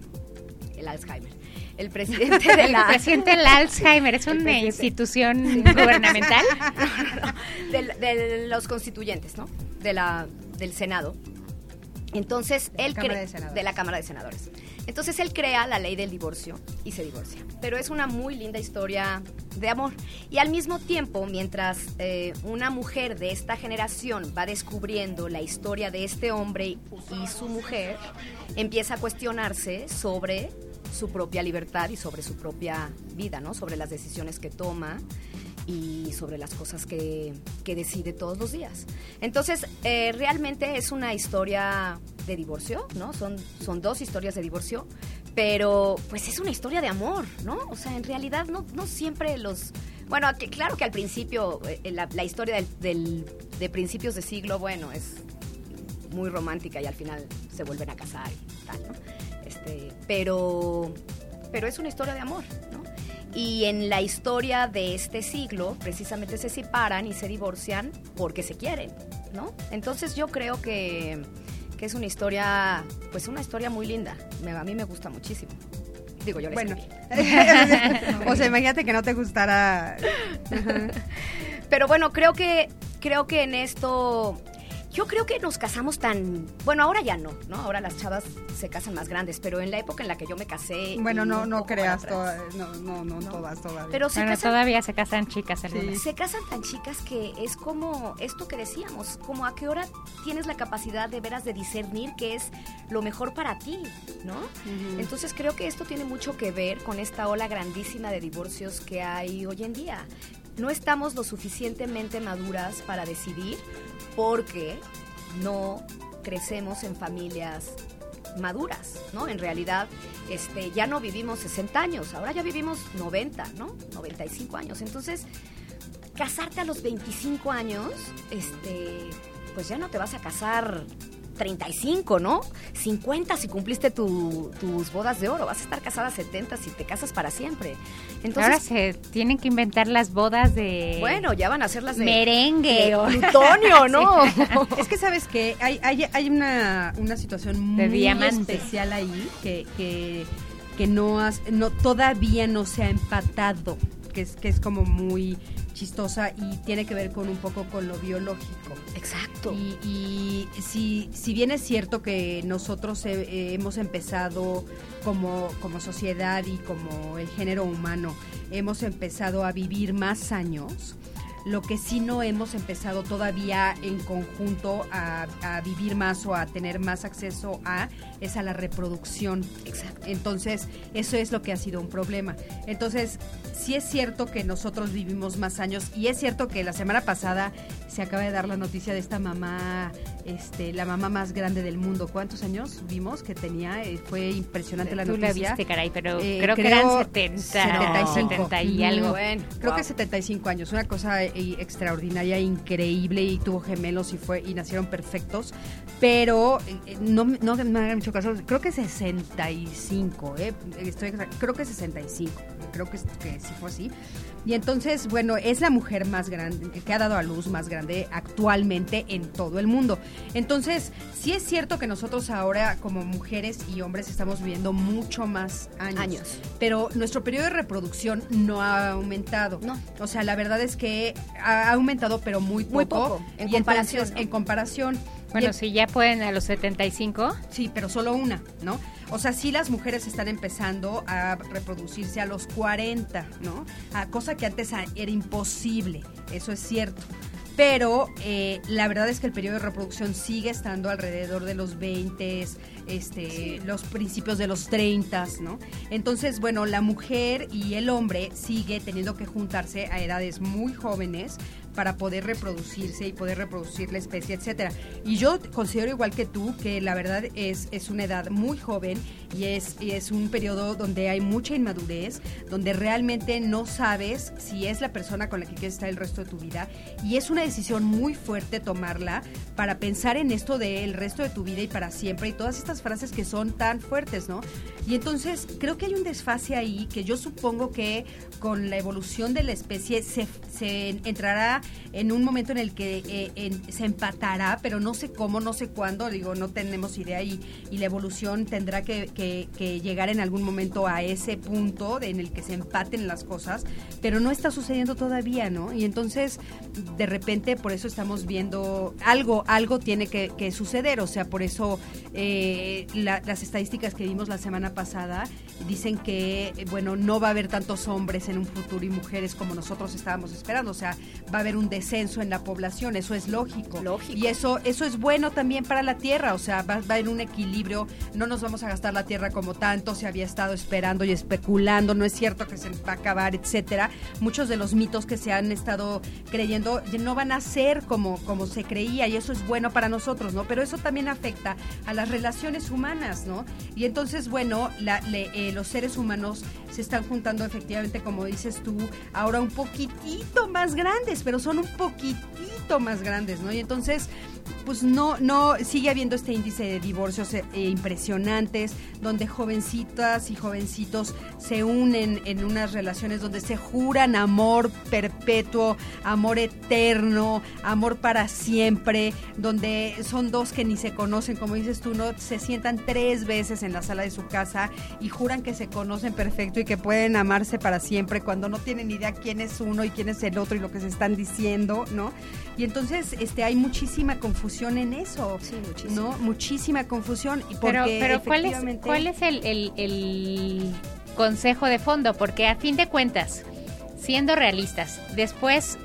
el Alzheimer. El presidente de la... El presidente del Alzheimer, ¿es una institución sí. gubernamental? No, no, de, de los constituyentes, ¿no? De la, del Senado. Entonces, él crea... De la Cámara de Senadores. Entonces, él crea la ley del divorcio y se divorcia. Pero es una muy linda historia de amor. Y al mismo tiempo, mientras eh, una mujer de esta generación va descubriendo la historia de este hombre y su mujer, empieza a cuestionarse sobre su propia libertad y sobre su propia vida, ¿no? Sobre las decisiones que toma y sobre las cosas que, que decide todos los días. Entonces, eh, realmente es una historia de divorcio, ¿no? Son, son dos historias de divorcio, pero pues es una historia de amor, ¿no? O sea, en realidad no, no siempre los... Bueno, que, claro que al principio, eh, la, la historia del, del, de principios de siglo, bueno, es muy romántica y al final se vuelven a casar y tal, ¿no? Este, pero, pero es una historia de amor, ¿no? Y en la historia de este siglo, precisamente se separan y se divorcian porque se quieren, ¿no? Entonces yo creo que, que es una historia, pues una historia muy linda. Me, a mí me gusta muchísimo. Digo, yo la Bueno, escribí. o sea, imagínate que no te gustara. Pero bueno, creo que, creo que en esto... Yo creo que nos casamos tan... Bueno, ahora ya no, ¿no? Ahora las chavas se casan más grandes, pero en la época en la que yo me casé... Bueno, no no creas, toda, no, no, no, no todas todavía. Pero se bueno, casan, todavía se casan chicas algunas. sí. Se casan tan chicas que es como esto que decíamos, como a qué hora tienes la capacidad de veras de discernir qué es lo mejor para ti, ¿no? Uh-huh. Entonces creo que esto tiene mucho que ver con esta ola grandísima de divorcios que hay hoy en día. No estamos lo suficientemente maduras para decidir porque... no crecemos en familias maduras, ¿no? En realidad, este, ya no vivimos sesenta años, ahora ya vivimos noventa, ¿no? noventa y cinco años. Entonces, casarte a los veinticinco años, este, pues ya no te vas a casar treinta y cinco, ¿no? cincuenta si cumpliste tu, tus bodas de oro. Vas a estar casada a setenta si te casas para siempre. Entonces, ahora se tienen que inventar las bodas de... Bueno, ya van a ser las de... merengue. De plutonio, ¿no? Sí. Es que, ¿sabes qué? Hay, hay, hay una, una situación muy diamante. especial ahí que, que, que no, has, no todavía no se ha empatado, que es, que es como muy... chistosa y tiene que ver con un poco con lo biológico. Exacto. Y, y si, si bien es cierto que nosotros he, eh, hemos empezado como, como sociedad y como el género humano, hemos empezado a vivir más años, Lo que sí no hemos empezado todavía en conjunto a, a vivir más o a tener más acceso a es a la reproducción. Exacto. Entonces, eso es lo que ha sido un problema. Entonces, sí es cierto que nosotros vivimos más años y es cierto que la semana pasada se acaba de dar la noticia de esta mamá, este, la mamá más grande del mundo. ¿Cuántos años vimos que tenía? Eh, fue impresionante la Tú noticia. la viste, caray, pero Eh, creo, que creo eran setenta, setenta y cinco. setenta y algo. Bueno, Creo wow. que setenta y cinco años, una cosa eh, extraordinaria, increíble, y tuvo gemelos y fue y nacieron perfectos, pero eh, no, no me hagan mucho caso, creo que sesenta y cinco, eh, estoy, creo que sesenta y cinco, creo que, que sí fue así. Y entonces, bueno, es la mujer más grande, que ha dado a luz más grande actualmente en todo el mundo. Entonces, sí es cierto que nosotros ahora como mujeres y hombres estamos viviendo mucho más años. Años. Pero nuestro periodo de reproducción no ha aumentado. No. O sea, la verdad es que ha aumentado, pero muy poco. Muy poco, en Y comparación, entonces, ¿no? en comparación. Bueno, y- si ya pueden a los setenta y cinco. Sí, pero solo una, ¿no? O sea, sí las mujeres están empezando a reproducirse a los cuarenta, ¿no? A cosa que antes a- era imposible, eso es cierto. Pero eh, la verdad es que el periodo de reproducción sigue estando alrededor de los veinte, este, los principios de los treinta, ¿no? Entonces, bueno, la mujer y el hombre sigue teniendo que juntarse a edades muy jóvenes para poder reproducirse y poder reproducir la especie, etcétera. Y yo considero igual que tú que la verdad es, es una edad muy joven y es, y es un periodo donde hay mucha inmadurez, donde realmente no sabes si es la persona con la que quieres estar el resto de tu vida, y es una decisión muy fuerte tomarla para pensar en esto del resto de tu vida y para siempre, y todas estas frases que son tan fuertes, ¿no? Y entonces creo que hay un desfase ahí que yo supongo que con la evolución de la especie se, se entrará en un momento en el que eh, en- se empatará, pero no sé cómo, no sé cuándo, digo, no tenemos idea, y, y la evolución tendrá que, que- que llegar en algún momento a ese punto de- en el que se empaten las cosas, pero no está sucediendo todavía, ¿no? Y entonces, de repente, por eso estamos viendo algo, algo tiene que, que suceder, o sea, por eso eh, la- las estadísticas que vimos la semana pasada dicen que, eh, bueno, no va a haber tantos hombres en un futuro y mujeres como nosotros estábamos esperando, o sea, va a haber un descenso en la población, eso es lógico. Lógico. Y eso eso es bueno también para la Tierra, o sea, va, va a haber un equilibrio, no nos vamos a gastar la Tierra como tanto se había estado esperando y especulando, no es cierto que se va a acabar, etcétera. Muchos de los mitos que se han estado creyendo no van a ser como, como se creía, y eso es bueno para nosotros, ¿no? Pero eso también afecta a las relaciones humanas, ¿no? Y entonces, bueno, la, le, eh, los seres humanos se están juntando efectivamente, como dices tú, ahora un poquitito más grandes, pero son un poquitito más grandes, ¿no? Y entonces, pues no, no, sigue habiendo este índice de divorcios eh, impresionantes, donde jovencitas y jovencitos se unen en unas relaciones donde se juran amor perpetuo, amor eterno, amor para siempre, donde son dos que ni se conocen, como dices tú, no se sientan tres veces en la sala de su casa y juran que se conocen perfecto y que pueden amarse para siempre, cuando no tienen idea quién es uno y quién es el otro y lo que se están diciendo, ¿no? Y entonces este hay muchísima confusión en eso, Sí, muchísimo. ¿no? Muchísima confusión. Y porque Pero, pero ¿cuál es, efectivamente- cuál es el, el- el consejo de fondo? Porque a fin de cuentas, siendo realistas, después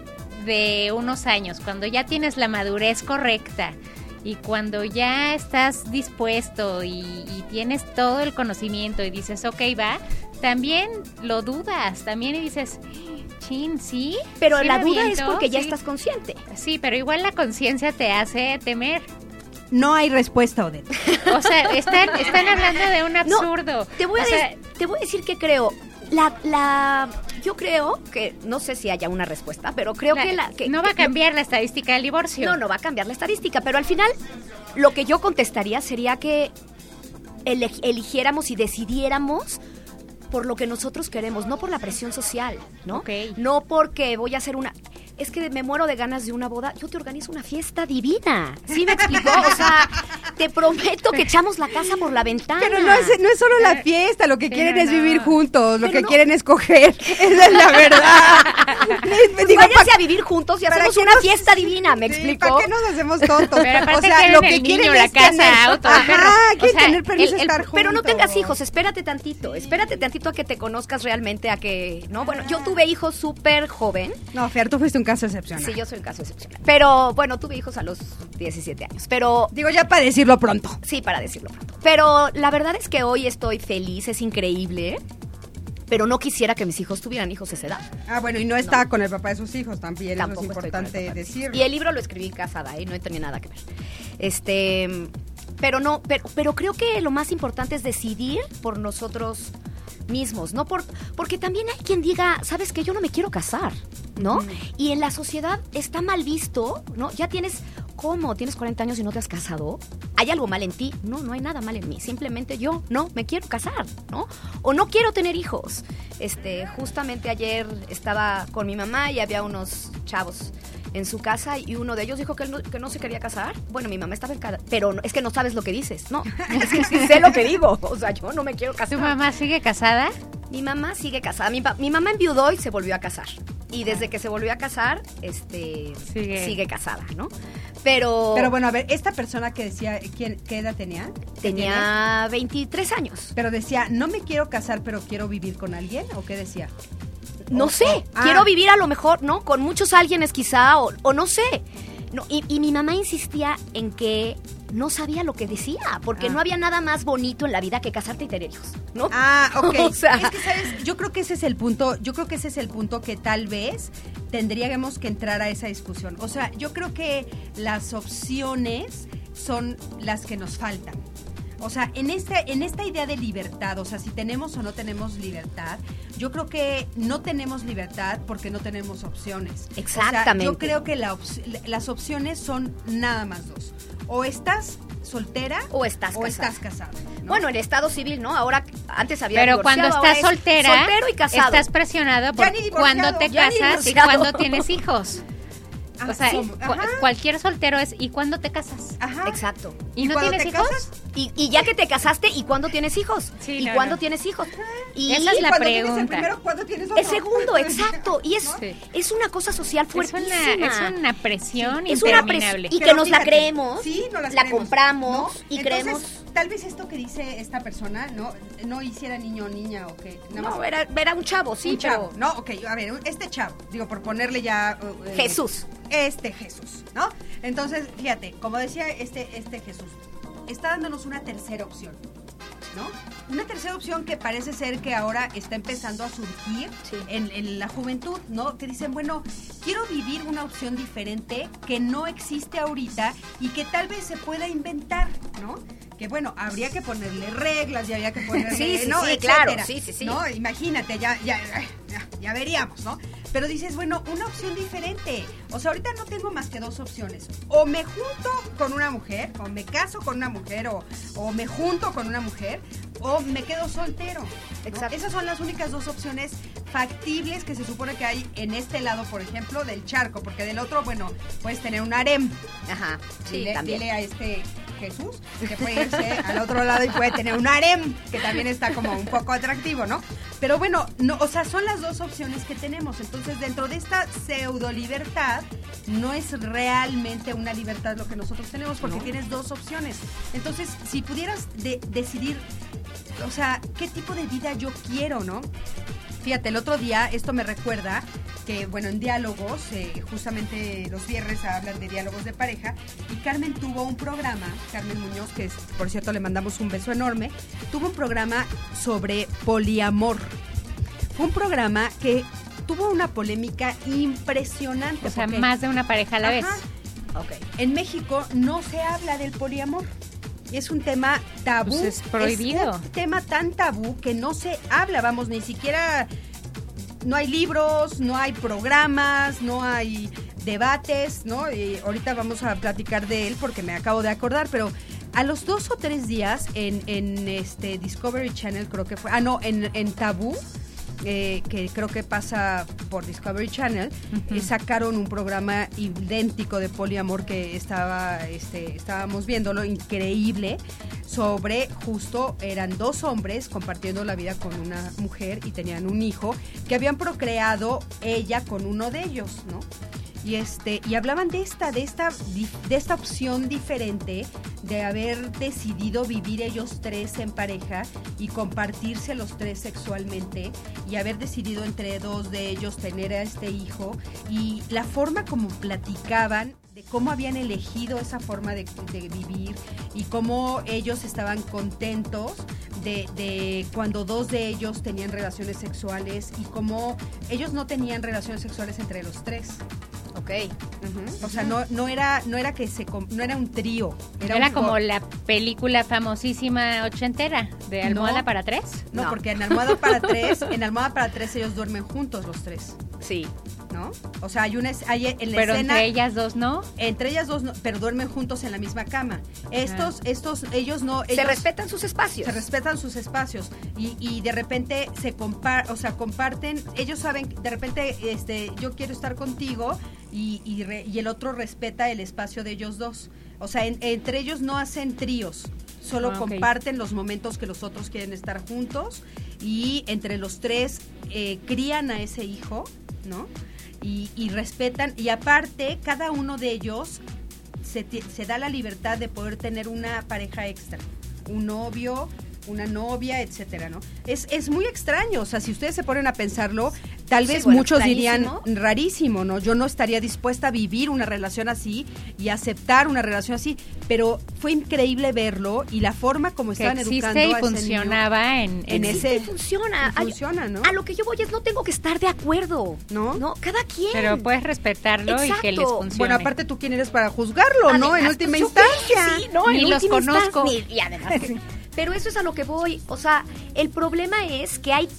de unos años, cuando ya tienes la madurez correcta y cuando ya estás dispuesto y, y tienes todo el conocimiento y dices, ok, va, también lo dudas, también y dices, chin, sí. Pero ¿sí la me duda es aviento? porque ya Sí. estás consciente. Sí, pero igual la conciencia te hace temer. No hay respuesta, Odette. O sea, están, están hablando de un No, absurdo. Te voy, a O sea, des- te voy a decir que creo. La, la, yo creo que, no sé si haya una respuesta, pero creo la- que, la, que no va a que- cambiar la estadística del divorcio. No, no va a cambiar la estadística, pero al final lo que yo contestaría sería que ele- eligiéramos y decidiéramos por lo que nosotros queremos, no por la presión social, ¿no? Ok. No porque voy a hacer una... Es que me muero de ganas de una boda, yo te organizo una fiesta divina, ¿sí me explicó? O sea, te prometo que echamos la casa por la ventana. Pero no es, no es solo la fiesta, lo que Pero quieren es no. vivir juntos, lo Pero que no. quieren es coger. Esa es la verdad. Pues Digo, váyanse ¿pa- a vivir juntos y ¿para hacemos qué una nos- fiesta divina, ¿me Sí, explico? ¿para qué nos hacemos tontos? Pero aparte o sea, quieren lo que el quieren niño, la es casa, tener... auto, el perro. Ajá, O quieren sea, tener permiso el- de el- estar juntos. Pero no tengas hijos, espérate tantito, espérate tantito a que te conozcas realmente, a que, ¿no? Bueno, yo tuve hijos súper joven. No, Fer, tú fuiste un caso excepcional. Sí, yo soy un caso excepcional. Pero, bueno, tuve hijos a los diecisiete años. Pero, Digo, ya para decirlo pronto. sí, para decirlo pronto. Pero la verdad es que hoy estoy feliz, es increíble. Pero no quisiera que mis hijos tuvieran hijos a esa edad. Ah, bueno, y no está con el papá de sus hijos también, Tampoco eso es estoy con el importante papá de mis hijos. decirlo. Y el libro lo escribí casada, ¿eh? No tenía nada que ver. Este, pero no, pero, pero creo que lo más importante es decidir por nosotros mismos, ¿no? Por, porque también hay quien diga, ¿sabes qué? Yo no me quiero casar, ¿no? Mm. Y en la sociedad está mal visto, ¿no? Ya tienes, ¿cómo? ¿Tienes cuarenta años y no te has casado? ¿Hay algo mal en ti? No, no hay nada mal en mí. Simplemente yo no me quiero casar, ¿no? O no quiero tener hijos. Este, justamente ayer estaba con mi mamá y había unos chavos en su casa y uno de ellos dijo que, él no, que no se quería casar. Bueno, mi mamá estaba en casa, pero no, es que no sabes lo que dices, no. Es que sí sé lo que digo. O sea, yo no me quiero casar. ¿Tu mamá sigue casada? Mi mamá sigue casada. Mi, pa- mi mamá enviudó y se volvió a casar. Y desde que se volvió a casar, este, Sigue. sigue, casada, ¿no? Pero, Pero bueno, a ver, esta persona que decía, ¿quién, ¿qué edad tenía? ¿Qué tiene? tenía veintitrés años. Pero decía, no me quiero casar, pero quiero vivir con alguien, ¿o qué decía? No O- sé, o- ah. quiero vivir a lo mejor, ¿no? Con muchos alguienes quizá, o, o no sé. No, y, y mi mamá insistía en que no sabía lo que decía, porque Ah. no había nada más bonito en la vida que casarte y tener hijos, ¿no? Ah, ok. O sea, es que, ¿sabes? Yo creo que ese es el punto, yo creo que ese es el punto que tal vez tendríamos que entrar a esa discusión. O sea, yo creo que las opciones son las que nos faltan. O sea, en esta, en esta idea de libertad, o sea, si tenemos o no tenemos libertad, yo creo que no tenemos libertad porque no tenemos opciones. O sea, Exactamente. yo creo que la op- las opciones son nada más dos. O estás soltera O estás o casada. estás casada. ¿no? Bueno, en estado civil, ¿no? Ahora, antes había Pero cuando divorciado, ahora estás es soltera, soltero y casado. estás presionado por Ya ni divorciado, cuándo te ya ni casas y divorciado. cuándo tienes hijos. Ah, O sea, sí, cu- ajá. cualquier soltero es ¿y cuándo te casas? Ajá. Exacto. ¿Y, no cuando tienes te hijos? casas? Y, y ya que te casaste, ¿y cuándo tienes hijos? Sí, ¿Y no, cuándo no. tienes hijos? Y Esa es la Cuando tienes el pregunta. primero, ¿cuándo tienes otro? el segundo, exacto. Y es, Sí. es una cosa social Es fuertísima. una, es una presión Es una interminable. presión. Y Pero que nos la fíjate, creemos, sí, nos las la creemos, compramos ¿no? y Entonces, creemos. tal vez esto que dice esta persona, no, no hiciera niño o niña o qué. Nada No, más era, era un chavo, sí, un chavo. pero. No, ok, a ver, este chavo, digo, por ponerle ya... uh, eh, Jesús. Este Jesús, ¿no? Entonces, fíjate, como decía este, este Jesús, está dándonos una tercera opción, ¿no? Una tercera opción que parece ser que ahora está empezando a surgir Sí. en, en la juventud, ¿no? Que dicen, bueno, quiero vivir una opción diferente que no existe ahorita y que tal vez se pueda inventar, ¿no? Que bueno, habría que ponerle reglas y habría que ponerle, Sí, sí, ¿no? sí, Etcétera, claro, sí, sí, sí. ¿no? Imagínate, ya, ya, ya, ya veríamos, ¿no? Pero dices, bueno, una opción diferente. O sea, ahorita no tengo más que dos opciones. O me junto con una mujer, o me caso con una mujer, o, o me junto con una mujer, o me quedo soltero. ¿no? Exacto. Esas son las únicas dos opciones factibles que se supone que hay en este lado, por ejemplo, del charco. Porque del otro, bueno, puedes tener un harem. Ajá, sí, dile, también. dile a este Jesús que puede irse al otro lado y puede tener un harem, que también está como un poco atractivo, ¿no? Pero bueno, no, o sea, son las dos opciones que tenemos. Entonces, dentro de esta pseudo libertad, no es realmente una libertad lo que nosotros tenemos, porque No. tienes dos opciones. Entonces, si pudieras de- decidir, o sea, qué tipo de vida yo quiero, ¿no? Fíjate, el otro día, esto me recuerda que, bueno, en diálogos, eh, justamente los viernes hablan de diálogos de pareja, y Carmen tuvo un programa, Carmen Muñoz, que es, por cierto, le mandamos un beso enorme, tuvo un programa sobre poliamor. Fue un programa que tuvo una polémica impresionante. O sea, porque- más de una pareja a la vez. Ajá. Ok. En México no se habla del poliamor. Es un tema tabú. Pues es prohibido. Es un tema tan tabú que no se habla, vamos, ni siquiera... No hay libros, no hay programas, no hay debates, ¿no? Y ahorita vamos a platicar de él porque me acabo de acordar, pero a los dos o tres días en, en este Discovery Channel creo que fue... Ah, no, en, en Tabú eh, que creo que pasa por Discovery Channel, uh-huh. eh, sacaron un programa idéntico de poliamor que estaba, este, estábamos viéndolo, increíble, sobre justo, eran dos hombres compartiendo la vida con una mujer y tenían un hijo que habían procreado ella con uno de ellos, ¿no? Y este y hablaban de esta de esta de esta opción diferente de haber decidido vivir ellos tres en pareja y compartirse los tres sexualmente y haber decidido entre dos de ellos tener a este hijo, y la forma como platicaban de cómo habían elegido esa forma de, de vivir y cómo ellos estaban contentos de, de cuando dos de ellos tenían relaciones sexuales y cómo ellos no tenían relaciones sexuales entre los tres. Ok. Uh-huh. O sea, no no era no era que se no era un trío, era, era un como la película famosísima ochentera de Almohada no, para tres. No, no, porque en Almohada para tres, en Almohada para tres ellos duermen juntos los tres. Sí. ¿No? O sea, hay una hay en la pero escena, entre ellas dos no. Entre ellas dos no, pero duermen juntos en la misma cama. Estos ah. estos ellos no ellos se respetan sus espacios. Se respetan sus espacios y, y de repente se compar, o sea, comparten, ellos saben de repente este yo quiero estar contigo y y, re, y el otro respeta el espacio de ellos dos. O sea, en, entre ellos no hacen tríos. Solo ah, okay. comparten los momentos que los otros quieren estar juntos y entre los tres eh, crían a ese hijo, ¿no? Y, y respetan, y aparte cada uno de ellos se, se da la libertad de poder tener una pareja extra, un novio, una novia, etcétera, ¿no? Es, es muy extraño, o sea, si ustedes se ponen a pensarlo, tal vez sí, bueno, muchos dirían rarísimo, ¿no? Yo no estaría dispuesta a vivir una relación así y aceptar una relación así, pero fue increíble verlo y la forma como estaban educando y a funcionaba ese niño, en, en ese ese funciona, y funciona, ¿no? A lo que yo voy es no tengo que estar de acuerdo, ¿no? No, cada quien. Pero puedes respetarlo. Exacto. Y que les funcione. Bueno, aparte tú quién eres para juzgarlo, además, ¿no? En última instancia. Sí, no, ni en los conozco. Instancia, y además que, pero eso es a lo que voy, o sea, el problema es que hay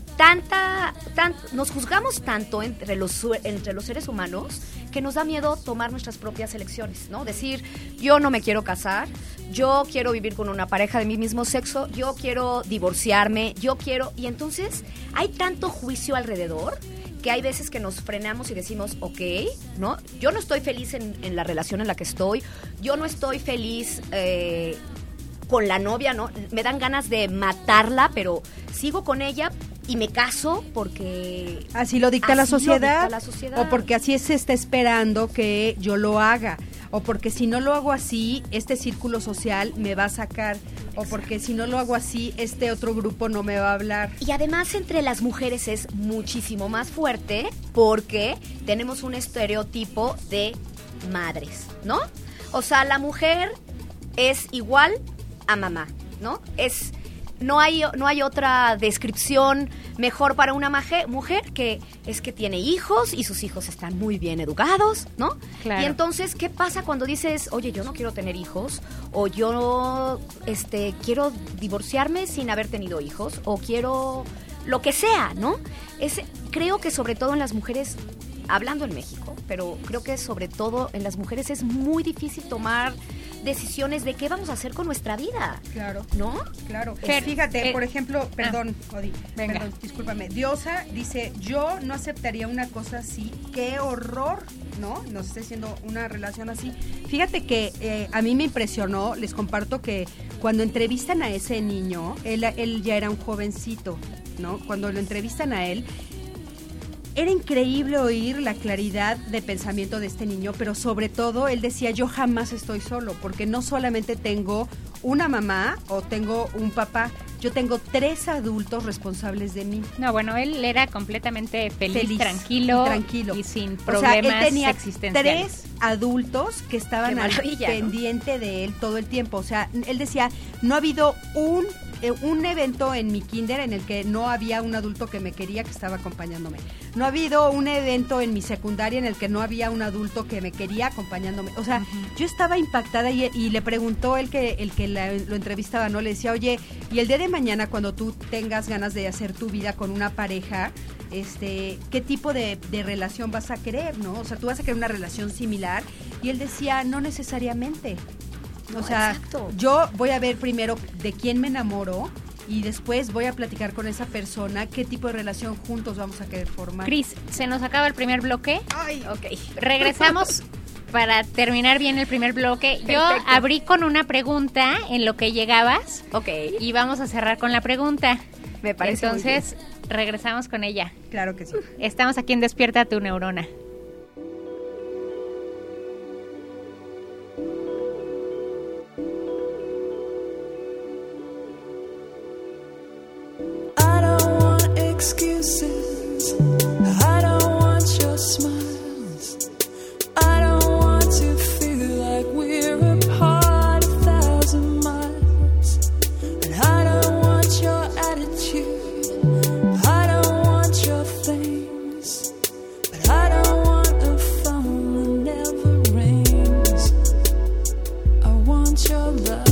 tanta, tan, nos juzgamos tanto entre los, entre los seres humanos que nos da miedo tomar nuestras propias elecciones, ¿no? Decir, yo no me quiero casar, yo quiero vivir con una pareja de mi mismo sexo, yo quiero divorciarme, yo quiero... Y entonces hay tanto juicio alrededor que hay veces que nos frenamos y decimos, ok, ¿no? Yo no estoy feliz en, en la relación en la que estoy, yo no estoy feliz... Eh, con la novia, ¿no? Me dan ganas de matarla, pero sigo con ella y me caso porque... Así lo dicta, la sociedad, lo dicta la sociedad. O porque así se está esperando que yo lo haga. O porque si no lo hago así, este círculo social me va a sacar. Exacto. O porque si no lo hago así, este otro grupo no me va a hablar. Y además entre las mujeres es muchísimo más fuerte porque tenemos un estereotipo de madres, ¿no? O sea, la mujer es igual a mamá, ¿no? Es no hay no hay otra descripción mejor para una maje, mujer que es que tiene hijos y sus hijos están muy bien educados, ¿no? Claro. Y entonces, ¿qué pasa cuando dices, oye, yo no quiero tener hijos, o yo este quiero divorciarme sin haber tenido hijos, o quiero lo que sea, ¿no? Es, creo que sobre todo en las mujeres, hablando en México, pero creo que sobre todo en las mujeres es muy difícil tomar decisiones de qué vamos a hacer con nuestra vida. Claro. ¿No? Claro. Pero, Fíjate, eh, por ejemplo, perdón, ah, Odi, venga. perdón, discúlpame. Diosa dice, yo no aceptaría una cosa así, qué horror, ¿no? Nos está haciendo una relación así. Fíjate que eh, a mí me impresionó, les comparto que cuando entrevistan a ese niño, él, él ya era un jovencito, ¿no? Cuando lo entrevistan a él, era increíble oír la claridad de pensamiento de este niño, pero sobre todo él decía, yo jamás estoy solo, porque no solamente tengo una mamá o tengo un papá, yo tengo tres adultos responsables de mí. No, bueno, él era completamente feliz, Feliz tranquilo, y tranquilo y sin O problemas sea, él tenía existenciales. tres adultos que estaban al pendiente, ¿no?, de él todo el tiempo. O sea, él decía, no ha habido un un evento en mi kinder en el que no había un adulto que me quería, que estaba acompañándome. No ha habido un evento en mi secundaria en el que no había un adulto que me quería acompañándome. O sea, uh-huh. yo estaba impactada y, y le preguntó el que el que la, lo entrevistaba, ¿no? Le decía, oye, y el día de mañana cuando tú tengas ganas de hacer tu vida con una pareja, este, ¿qué tipo de, de relación vas a querer, no? O sea, tú vas a querer una relación similar. Y él decía, no necesariamente. O no, sea, exacto. Yo voy a ver primero de quién me enamoro y después voy a platicar con esa persona qué tipo de relación juntos vamos a querer formar. Cris, se nos acaba el primer bloque. Ay, ok. Regresamos para terminar bien el primer bloque. Yo Perfecto. abrí con una pregunta en lo que llegabas Ok, y vamos a cerrar con la pregunta. me parece muy bien. Entonces, regresamos con ella. Claro que sí. Estamos aquí en Despierta tu Neurona. I don't want excuses. I don't want your smiles. I don't want to feel like we're apart a thousand miles. And I don't want your attitude. I don't want your things. But I don't want a phone that never rings. I want your love.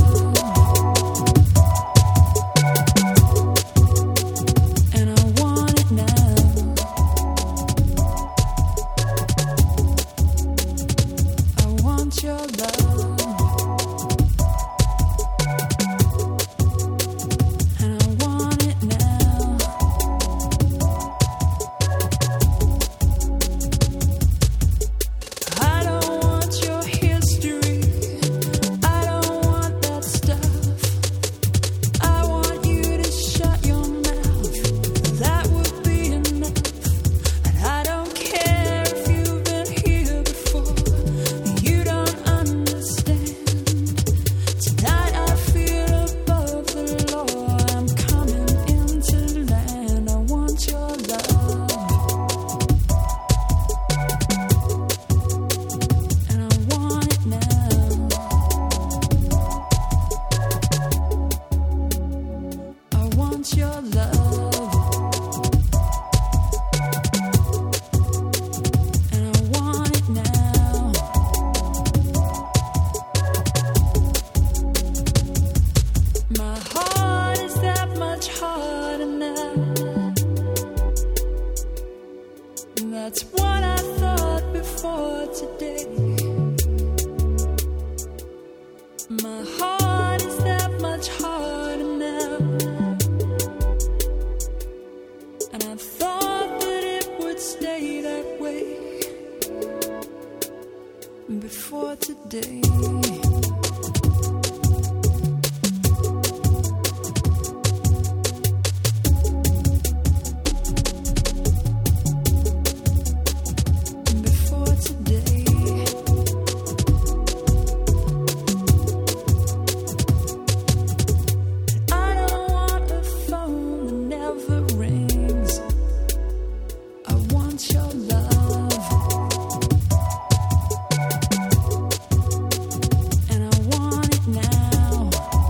And I want it now. I want your love. And I want it now. I don't want your history. I don't want that stuff. I want you to shut your mouth. That would be enough. And I don't care if you've been here before. You don't understand. Tonight I feel above the law. I'm coming into land. I want your love. And I want it now. I want your love. And I want it now. My heart is that much harder now. That's what I thought before today. My heart is that much harder now. And I thought that it would stay that way before today. Before today. I don't want a phone that never rings. I want your love. And I want it now.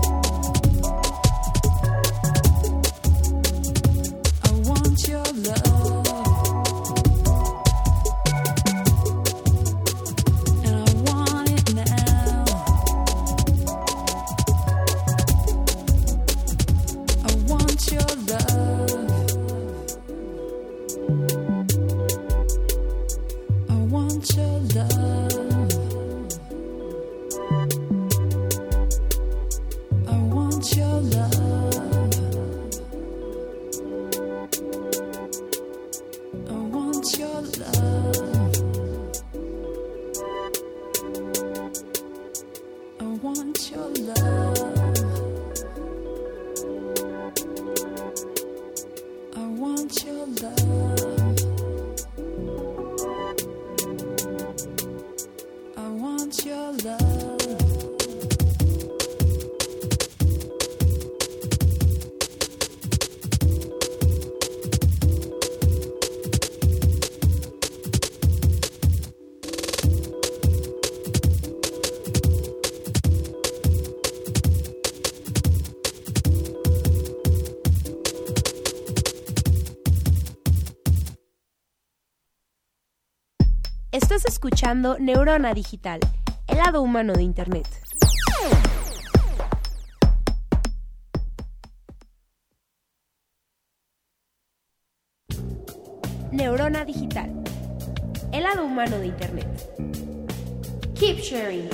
I want your love. And I want it now. I want your love. I want your love. I want your love. I want your love. I want your love. I want your love. I want your love. Estás escuchando Neurona Digital, el lado humano de Internet. Neurona Digital, el lado humano de Internet. Keep sharing.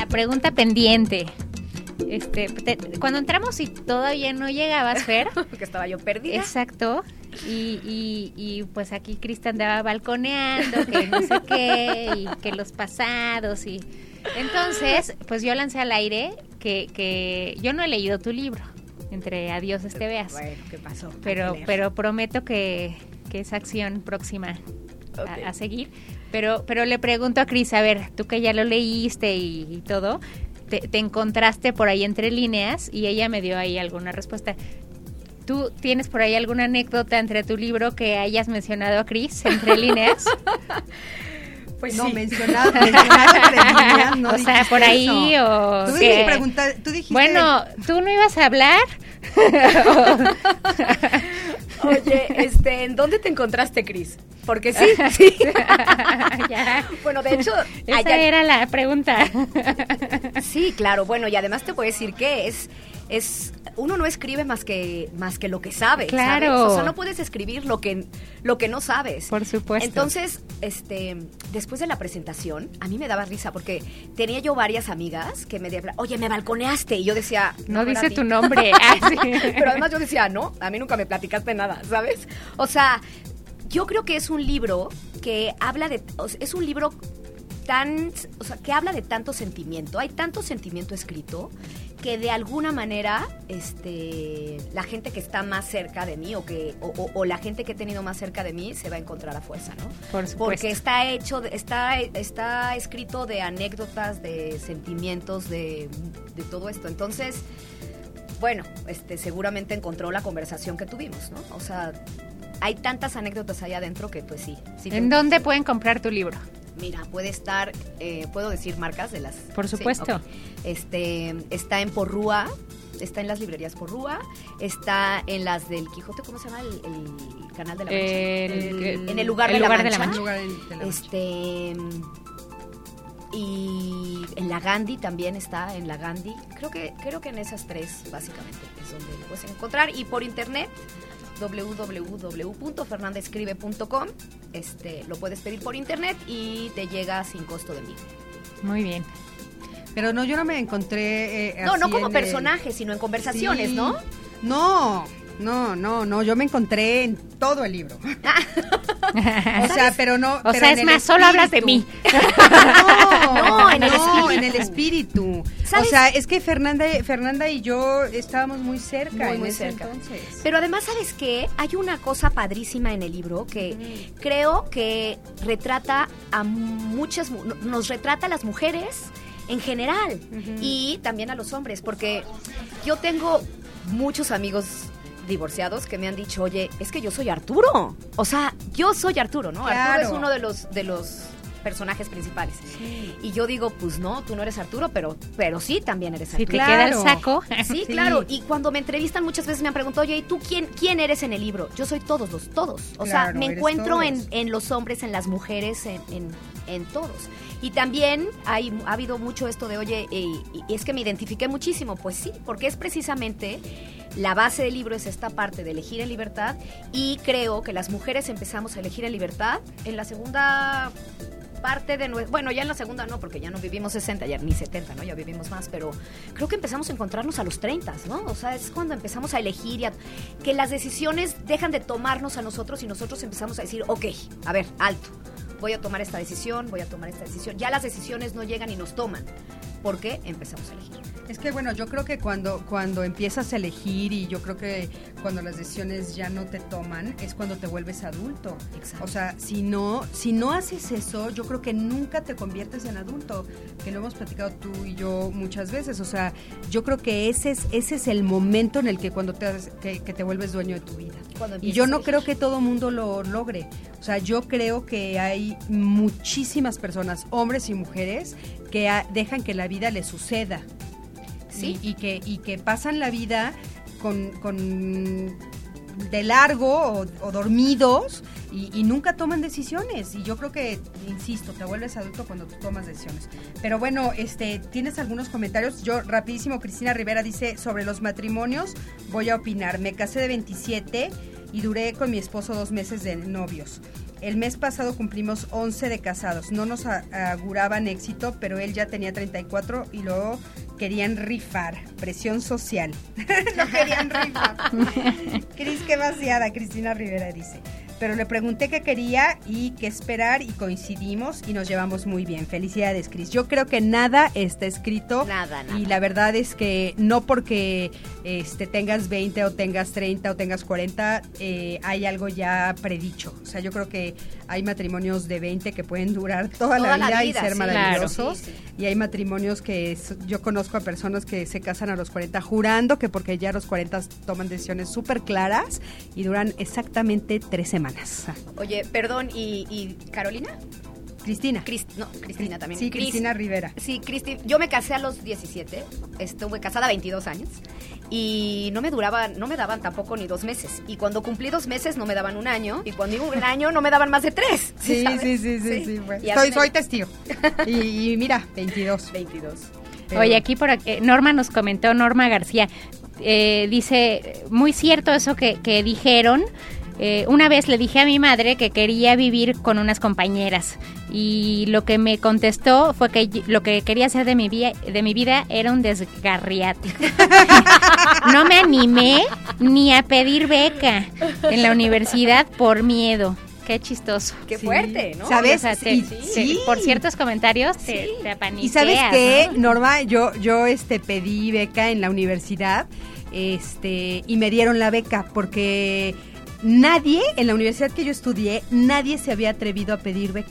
pregunta pendiente. Este, te- cuando entramos y todavía no llegabas, Fer. Porque estaba yo perdida. Exacto. Y, y, y pues aquí Cristian andaba balconeando, que no sé qué, y que los pasados. Y entonces, pues yo lancé al aire que, que yo no he leído tu libro, Entre Adioses te veas. Bueno, ¿qué pasó? Pero, Hay que leer. pero prometo que, que es acción próxima a- Ok. a, seguir. Pero, pero le pregunto a Cris, a ver, tú que ya lo leíste y, y todo, te, te encontraste por ahí entre líneas y ella me dio ahí alguna respuesta. ¿Tú tienes por ahí alguna anécdota entre tu libro que hayas mencionado a Cris entre líneas? Pues no, sí. mencionado, mencionado entre líneas, no o sea, dijiste por ahí eso. o... Tú, que- me pregunta- tú dijiste... Bueno, ¿tú no ibas a hablar? Oye, este, ¿en dónde te encontraste, Cris? Porque sí, sí. Ya. Bueno, de hecho, Esa allá- era la pregunta. sí, claro. Bueno, y además te puedo decir que es, es, uno no escribe más que, más que lo que sabe. Claro. ¿sabes? O sea, no puedes escribir lo que, lo que no sabes. Por supuesto. Entonces, este, después de la presentación, a mí me daba risa porque tenía yo varias amigas que me decían, oye, me balconeaste, y yo decía, No era dice a ti". tu nombre. Ah, sí. Pero además yo decía, no, a mí nunca me platicaste nada, ¿sabes? O sea, yo creo que es un libro que habla de, o sea, es un libro tan, o sea, que habla de tanto sentimiento, hay tanto sentimiento escrito que de alguna manera, este, la gente que está más cerca de mí o que, o, o- o la gente que he tenido más cerca de mí se va a encontrar a fuerza, ¿no? Por supuesto. Porque está hecho, de- está, está escrito de anécdotas, de sentimientos, de, de todo esto. Entonces, bueno, este, seguramente encontró la conversación que tuvimos, ¿no? O sea, hay tantas anécdotas ahí adentro que, pues sí. sí te- ¿En dónde pueden comprar tu libro? Mira, puede estar, eh, puedo decir marcas de las. Por Sí, supuesto. ok. Este, está en Porrúa, está en las librerías Porrúa, está en las del Quijote, ¿cómo se llama el, el canal de la Mancha? El- El- el- en el lugar, el de, la lugar de la Mancha. Mancha. Lugar en- de la Mancha. Este y en la Gandhi también está, en la Gandhi. Creo que creo que en esas tres básicamente es donde lo puedes encontrar, y por internet doble u doble u doble u punto fernanda escribe punto com. Este, lo puedes pedir por internet y te llega sin costo de envío. Muy bien. Pero no, yo no me encontré... eh, No, no así como en el- personaje, sino en conversaciones, Sí. ¿no? No, no, no, no, yo me encontré en todo el libro. O sea, pero no... O pero sea, en es el más, solo hablas de mí. No, No, en el no, espíritu. en el espíritu. ¿Sabes? O sea, es que Fernanda, Fernanda y yo estábamos muy cerca Muy, en muy ese cerca. entonces. Pero además, ¿sabes qué? Hay una cosa padrísima en el libro que creo que retrata a muchas, mu- nos retrata a las mujeres en general y también a los hombres, porque yo tengo muchos amigos divorciados que me han dicho, oye, es que yo soy Arturo. O sea, yo soy Arturo, ¿no? Claro. Arturo es uno de los, de los personajes principales. Y yo digo, pues no, tú no eres Arturo, pero, pero sí, también eres Si Arturo. te Claro. queda el saco. Sí, Sí. claro. Y cuando me entrevistan muchas veces me han preguntado, oye, ¿y tú quién, quién eres en el libro? Yo soy todos los, todos. O sea, Claro, me eres encuentro en, todos. en los hombres, en las mujeres, en, en, en todos. Y también hay, ha habido mucho esto de, oye, eh, y es que me identifiqué muchísimo. Pues sí, porque es precisamente la base del libro, es esta parte de elegir en libertad. Y creo que las mujeres empezamos a elegir en libertad en la segunda parte de nuestra... Bueno, ya en la segunda no, porque ya no vivimos sesenta, ya ni setenta, ¿no? Ya vivimos más, pero creo que empezamos a encontrarnos a los treinta, ¿no? O sea, es cuando empezamos a elegir y a... que las decisiones dejan de tomarnos a nosotros y nosotros empezamos a decir, ok, a ver, alto, voy a tomar esta decisión, voy a tomar esta decisión. Ya las decisiones no llegan y nos toman, porque empezamos a elegir. Es que bueno, yo creo que cuando, cuando empiezas a elegir y yo creo que cuando las decisiones ya no te toman es cuando te vuelves adulto. Exacto. O sea, si no, si no haces eso, yo creo que nunca te conviertes en adulto, que lo hemos platicado tú y yo muchas veces. O sea, yo creo que ese es, ese es el momento en el que cuando te, haces- que, que te vuelves dueño de tu vida. Cuando Y empiezas yo a no elegir. creo que todo mundo lo logre. O sea, yo creo que hay muchísimas personas, hombres y mujeres, que a- dejan que la vida les suceda. Sí. Y, y que, y que pasan la vida con, con de largo o, o dormidos y, y nunca toman decisiones. Y yo creo que, insisto, te vuelves adulto cuando tú tomas decisiones. Pero bueno, este, ¿tienes algunos comentarios? Yo, rapidísimo, Cristina Rivera dice, sobre los matrimonios, voy a opinar. Me casé de veintisiete y duré con mi esposo dos meses de novios. El mes pasado cumplimos once de casados. No nos a- auguraban éxito, pero él ya tenía treinta y cuatro y luego querían rifar. Presión social. Lo querían rifar. Cris, qué vaciada, Cristina Rivera dice. Pero le pregunté qué quería y qué esperar y coincidimos y nos llevamos muy bien. Felicidades, Cris. Yo creo que nada está escrito. Nada, nada. Y la verdad es que no porque este, tengas veinte o tengas treinta o tengas cuarenta, eh, hay algo ya predicho. O sea, yo creo que hay matrimonios de veinte que pueden durar toda, Toda la, vida la y vida, ser sí, maravillosos. claro, sí, sí. Y hay matrimonios que es- yo conozco a personas que se casan a los cuarenta jurando que porque ya a los cuarenta toman decisiones súper claras y duran exactamente tres semanas. Oye, perdón, ¿y, y Carolina? Cristina. Cris- no, Cristina también. Sí, Cris- Cristina Rivera. Sí, Cristi, yo me casé a los diecisiete, estuve casada veintidós años y no me duraban, no me daban tampoco ni dos meses. Y cuando cumplí dos meses no me daban un año y cuando iba un año no me daban más de tres. Sí, ¿sabes? sí, sí, sí, sí, fue. Y Soy, así soy me- testigo. Y, y mira, veintidós. veintidós. Pero- Oye, aquí por aquí, Norma nos comentó, Norma García, eh, dice, muy cierto eso que, que dijeron. Eh, una vez le dije a mi madre que quería vivir con unas compañeras y lo que me contestó fue que y- lo que quería hacer de mi, vida, de mi vida era un desgarriate. No me animé ni a pedir beca en la universidad por miedo. Qué chistoso. Qué Sí. fuerte, ¿no? ¿Sabes? O sea, te- Y- te- sí. por ciertos comentarios te, Sí. te apaniqueas, Y sabes qué, ¿no? Norma, yo, yo este pedí beca en la universidad, este, y me dieron la beca porque nadie, en la universidad que yo estudié, nadie se había atrevido a pedir beca.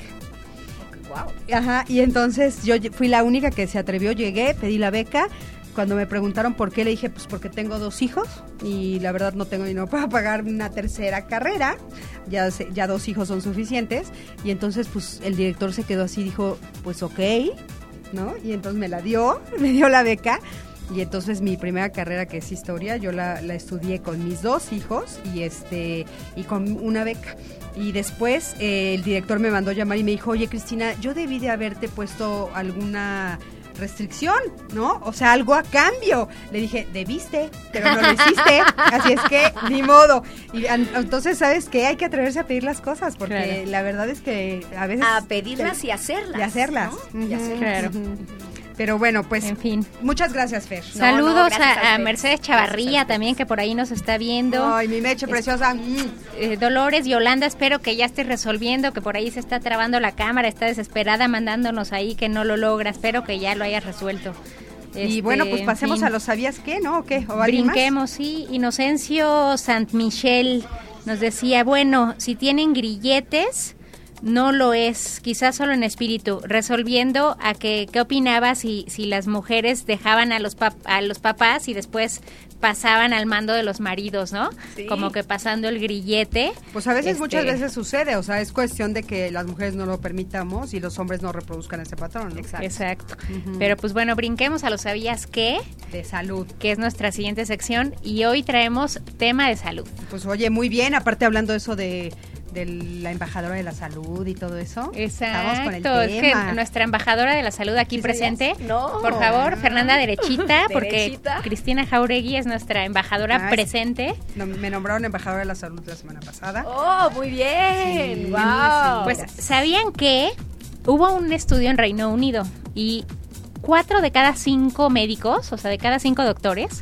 Wow. Ajá, y entonces yo lle- fui la única que se atrevió, llegué, pedí la beca. Cuando me preguntaron por qué, le dije, pues porque tengo dos hijos y la verdad no tengo dinero para pagar una tercera carrera, ya, se- ya dos hijos son suficientes. Y entonces pues el director se quedó así, dijo, pues ok, ¿no? Y entonces me la dio, me dio la beca. Y entonces mi primera carrera, que es historia, yo la, la estudié con mis dos hijos y este y con una beca. Y después eh, el director me mandó llamar y me dijo, oye Cristina, yo debí de haberte puesto alguna restricción, ¿no? O sea, algo a cambio. Le dije, debiste, pero no lo hiciste, así es que ni modo. Y an- entonces, ¿sabes qué? Hay que atreverse a pedir las cosas, porque Claro. la verdad es que a veces... A pedirlas y hacerlas. Y hacerlas. ¿no? Y Ujú, hacerlas. Claro. ujú. Pero bueno, pues En fin. muchas gracias, Fer. No, Saludos no, gracias a, a a ustedes. Mercedes Gracias a Chavarría ustedes. también, que por ahí nos está viendo. Ay, mi Meche Es- preciosa. Mm. Eh, Dolores Yolanda, espero que ya estés resolviendo, que por ahí se está trabando la cámara, está desesperada mandándonos ahí que no lo logra. Espero que ya lo hayas resuelto. Y Este, bueno, pues en pasemos fin. a los ¿sabías qué? ¿No? ¿O qué? ¿O alguien más? Brinquemos, sí. Inocencio Sant Michel nos decía, bueno, si tienen grilletes, no lo es, quizás solo en espíritu, resolviendo a que qué opinaba si, si las mujeres dejaban a los, pap- a los papás y después pasaban al mando de los maridos, ¿no? Sí. Como que pasando el grillete. Pues a veces, Este, muchas veces sucede, o sea, es cuestión de que las mujeres no lo permitamos y los hombres no reproduzcan ese patrón, ¿no? Exacto. Exacto. Ujú. Pero pues bueno, brinquemos a lo sabías qué, De salud. que es nuestra siguiente sección, y hoy traemos tema de salud. Pues oye, muy bien, aparte hablando eso de, de la embajadora de la salud y todo eso. Estamos con el Exacto, es que tema. nuestra embajadora de la salud aquí ¿Sí sabías? presente, No. por favor, Fernanda Derechita, porque Derechita. Cristina Jauregui es nuestra embajadora Ah, es- presente. No, me nombraron embajadora de la salud la semana pasada. Oh, muy bien. Sí, Wow. Pues, ¿sabían que hubo un estudio en Reino Unido y cuatro de cada cinco médicos, o sea, de cada cinco doctores,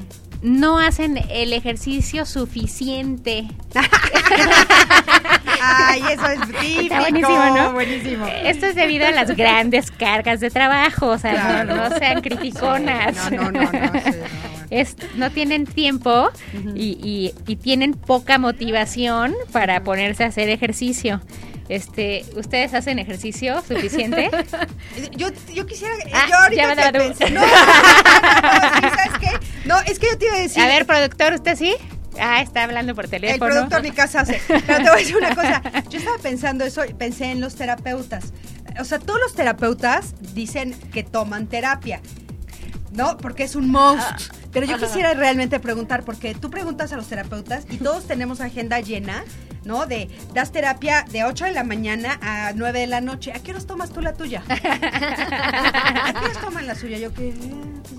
no hacen el ejercicio suficiente? Ay, eso es típico. Está buenísimo, ¿no? Buenísimo. Esto es debido a las grandes cargas de trabajo, o sea, Claro. no, no sean criticonas. No, no, no, no, sí, no, bueno. Es, no tienen tiempo y, y- y tienen poca motivación para ponerse a hacer ejercicio. Este, ¿ustedes hacen ejercicio suficiente? Yo, yo quisiera, Ah, yo ahorita ya me que daba tú. pensé- no, no, no, no, sí, ¿sabes qué? No, es que yo te iba a decir. A ver, productor, ¿usted sí? Ah, está hablando por El teléfono. productor ni casa hace. Pero te voy a decir una cosa. Yo estaba pensando eso, y pensé en los terapeutas. O sea, todos los terapeutas dicen que toman terapia, ¿no? Porque es un monstruo. Pero yo quisiera realmente preguntar, porque tú preguntas a los terapeutas y todos tenemos agenda llena, ¿no? De, das terapia de ocho de la mañana a nueve de la noche. ¿A qué horas tomas tú la tuya? ¿A qué horas toman la suya? Yo que... eh, pues ya sabes.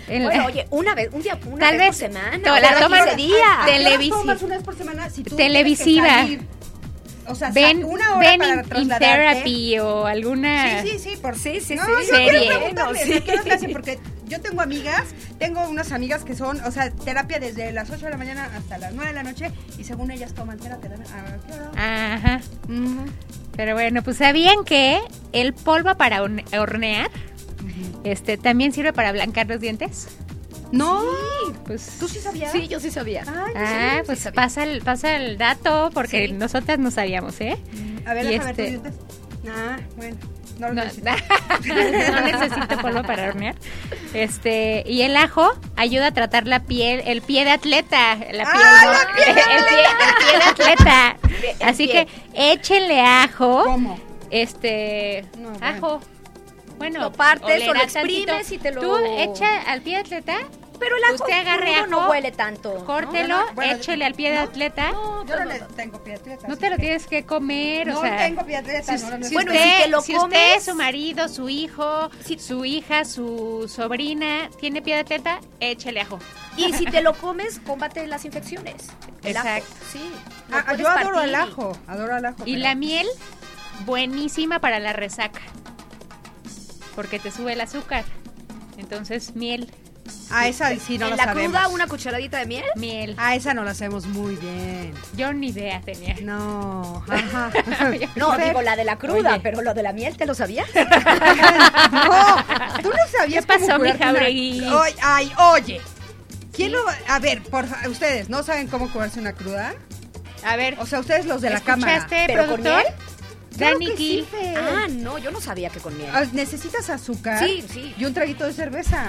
En Bueno, la- oye, una vez, un día, una Tal vez vez por semana. to- la cada toman quince días. ¿A qué horas televisi- tomas una vez por semana? Si tú televisiva. tienes que salir, o sea, ven sa- una hora ven para in, in trasladarte. therapy o alguna Sí, sí, sí, por Sí, sí, no, sí. yo Serie. quiero preguntarles, No, sí. ¿a qué horas lo hacen? Porque yo tengo amigas, tengo unas amigas que son, o sea, terapia desde las ocho de la mañana hasta las nueve de la noche y según ellas toman terapia. ¿A qué hora? Ajá. Ujú. Pero bueno, pues sabían que el polvo para horne- hornear este también sirve para blanquear los dientes. No, Pues ¿tú sí sabías? Sí, yo sí sabía. Ay, yo ah, sí, pues sí sabía. pasa el pasa el dato porque Sí. nosotras no sabíamos, ¿eh? A ver, y déjame ver este- tus dientes. Ah, bueno, no lo No, necesito. no necesito polvo para hornear. Este, y el ajo ayuda a tratar la piel, el pie de atleta, la piel, ¡Ah, ¿no? la piel de el, pie, el pie de atleta. El Así pie. que échenle ajo. ¿Cómo? Este, No, bueno. ajo. Bueno, Lo partes o lo olerá exprimes tantito. y te lo- Tú echa al pie de atleta, Pero el ajo usted agarre crudo ajo, no huele tanto. córtelo, No, no, bueno, échele al pie de no, atleta. No, Yo no, no, le no. tengo pediatreta. No así te lo que- tienes que comer, No o sea. tengo pediatreta, Si, no, no, no. si Bueno, usted, y si te lo si usted, comes- su marido, su hijo, Si- su hija, su sobrina tiene pie de atleta, échele ajo. Y si te lo comes, combate las infecciones. El ajo, Exacto. sí. Lo Ah, puedes yo adoro partir el y- ajo, adoro el ajo. Y pero- la miel, buenísima para la resaca, porque te sube el azúcar. Entonces, miel, Ah, esa sí no en la la sabemos. cruda, una cucharadita de miel. miel. Ah, esa no la hacemos muy bien. Yo ni idea tenía. No, ajá. No, Fer, digo la de la cruda, Oye. pero lo de la miel, ¿te lo sabías? No, tú no sabías ¿Qué pasó, cómo mi curarte una- Jauregui? Oy- Ay, oye. ¿Quién lo va- A ver, por fa- ustedes, ¿no saben cómo curarse una cruda? A ver, O sea, ustedes los de la cámara. ¿escuchaste, ¿Pero con productor? miel? Claro Dani que Gil. sí, Fer. Ah, no, yo no sabía que con miel. Ah, ¿necesitas azúcar? Sí, sí. Y un traguito de cerveza.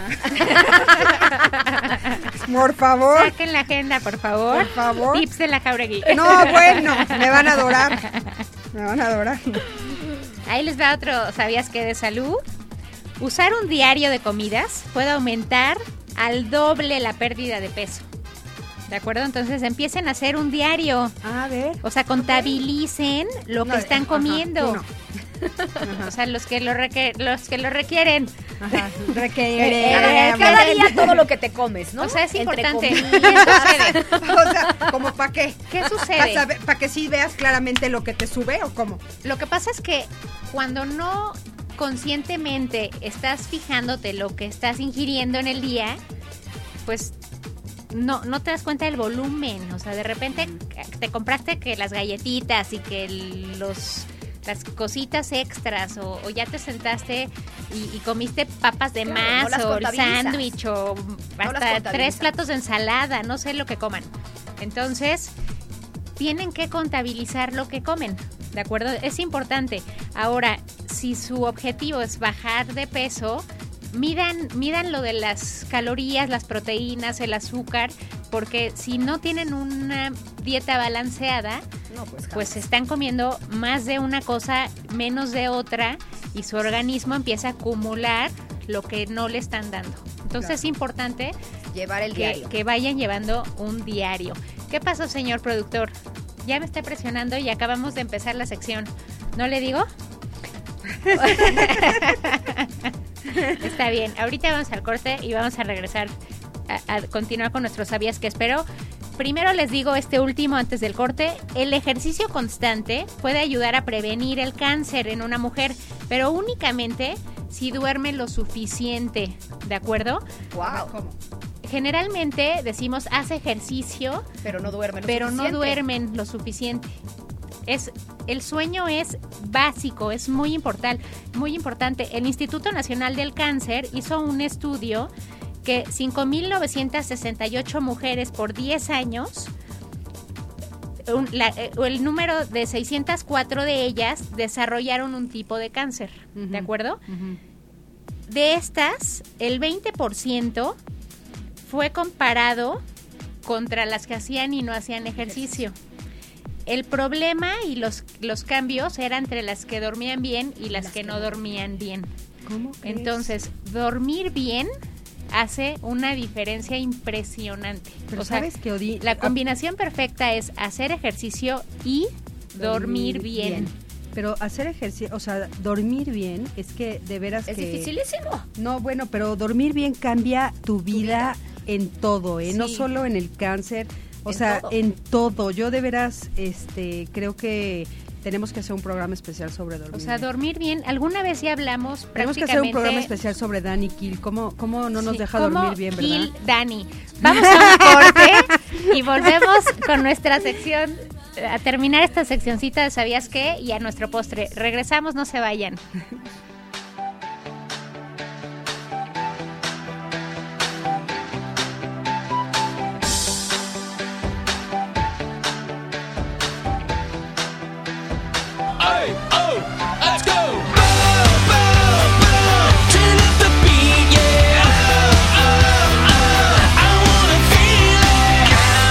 Por favor. Saquen la agenda, por favor. Por favor. Tips de la Jauregui. No, bueno, me van a adorar. Me van a adorar. Ahí les va otro, ¿sabías qué de salud? Usar un diario de comidas puede aumentar al doble la pérdida de peso. ¿De acuerdo? Entonces empiecen a hacer un diario. A ver. O sea, contabilicen lo No, que están ajá, comiendo. uno. O sea, los que lo, reque- los que lo requieren. Ajá. Eh, Requeremos. eh, Cada día todo lo que te comes, ¿no? O sea, es Entre importante. ¿Qué comidas. sucede? O sea, ¿como para qué? ¿Qué ¿Para sucede? ¿Para que sí veas claramente lo que te sube o cómo? Lo que pasa es que cuando no conscientemente estás fijándote lo que estás ingiriendo en el día, pues no, no te das cuenta del volumen. O sea, de repente te compraste que las galletitas y que el- los las cositas extras o, o ya te sentaste y, y comiste papas de Claro, más no las o el contabilizas. sándwich o las hasta tres contabilizas. platos de ensalada, no sé lo que coman. Entonces, tienen que contabilizar lo que comen, ¿de acuerdo? Es importante. Ahora, si su objetivo es bajar de peso, midan, midan lo de las calorías, las proteínas, el azúcar, porque si no tienen una dieta balanceada, No, pues, pues están comiendo más de una cosa, menos de otra, y su organismo empieza a acumular lo que no le están dando. Entonces Claro. es importante llevar el que, diario. que vayan llevando un diario. ¿Qué pasó, señor productor? Ya me está presionando y acabamos de empezar la sección. ¿No le digo? Está bien. Ahorita vamos al corte y vamos a regresar a, a continuar con nuestros sabías que espero. Primero les digo este último antes del corte. El ejercicio constante puede ayudar a prevenir el cáncer en una mujer, pero únicamente si duerme lo suficiente, ¿de acuerdo? Wow. ¿Cómo? Generalmente decimos haz ejercicio, Pero no duermen lo pero no suficiente. duermen lo suficiente. Es, el sueño es básico, es muy importante, muy importante. El Instituto Nacional del Cáncer hizo un estudio que cinco mil novecientas sesenta y ocho mujeres por diez años, un- la- eh, el número de seiscientas cuatro de ellas desarrollaron un tipo de cáncer, ¿de Ujú. acuerdo? Ujú. De estas, el veinte por ciento fue comparado contra las que hacían y no hacían ejercicio. El problema y los, los cambios eran entre las que dormían bien y las, que, no dormían bien. ¿Cómo crees? Entonces, dormir bien hace una diferencia impresionante. Pero o sea, ¿sabes que odi- la combinación perfecta es hacer ejercicio y dormir, Dormir bien. bien. Pero hacer ejercicio, o sea, dormir bien, es que de veras Es que... dificilísimo. No, bueno, pero dormir bien cambia tu vida, vida. en todo, ¿eh? Sí. No solo en el cáncer, o En sea, todo. en todo. Yo de veras, este, creo que tenemos que hacer un programa especial sobre dormir O sea, bien. dormir bien. Alguna vez ya hablamos Tenemos prácticamente... que hacer un programa especial sobre Dani Kill. ¿Cómo, cómo no nos Sí, deja ¿cómo dormir bien, Kill verdad? Dani. Vamos a un corte y volvemos con nuestra sección, a terminar esta seccioncita de ¿Sabías qué? Y a nuestro postre. Regresamos, no se vayan. Hey, oh, let's go. Boom, boom, boom. Turn up the beat, yeah. Oh, oh, oh. I wanna feel it.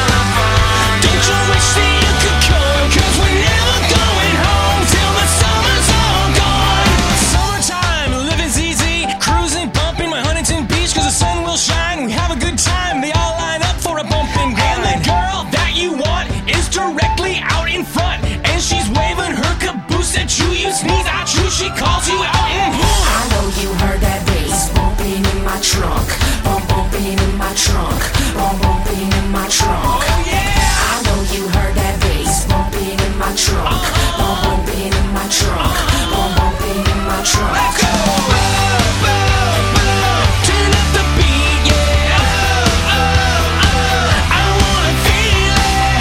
Don't you wish that you could come? 'Cause we're never going home till the summer's all gone. Summertime, living's easy. Cruising, bumping my Huntington Beach 'cause the sun will shine. We have a good time. They all line up for a bumping grind. And the girl that you want is directly out in front. And she's waving her caboose at you. You sneeze, I chew, she calls you out. Mm-hmm. I know you heard that bass bumping in my trunk, bump bumping in my trunk, bump bumping in my trunk. Oh yeah! I know you heard that bass bumping in my trunk, bump bumping in my trunk, bump bumping in my trunk. Let's go! Boom, boom, boom. Turn up the beat, yeah. Oh, oh, oh. I wanna feel it.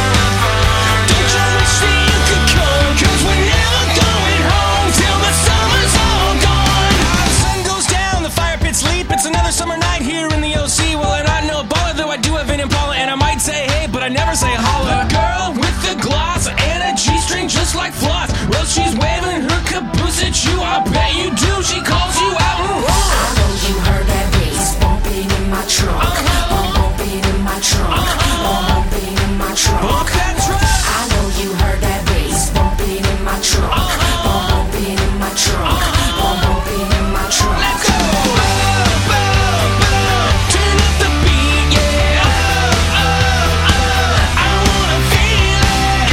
Don't you wish that you could come? 'Cause we're never going home till the summer's all gone. The sun goes down, the fire pit sleep. It's another summer night here in the O C. Well, I'm not no baller, though I do have an Impala, and I might say hey, but I never say holla. The girl with the gloss and a G-string just like floss. Well, she's waving her caboose at you. I bet you do. She calls you out. Mm-hmm. I know you heard that bass bumping in my trunk, bump bumping in my trunk, bump bumping in my trunk. Bump that truck. I know you heard that bass bumping in my trunk, bump bumping in my trunk, bump bumping in my trunk. Let's go! Boom, boom, boom. Turn up the beat, yeah. Oh, oh, oh. I wanna feel it.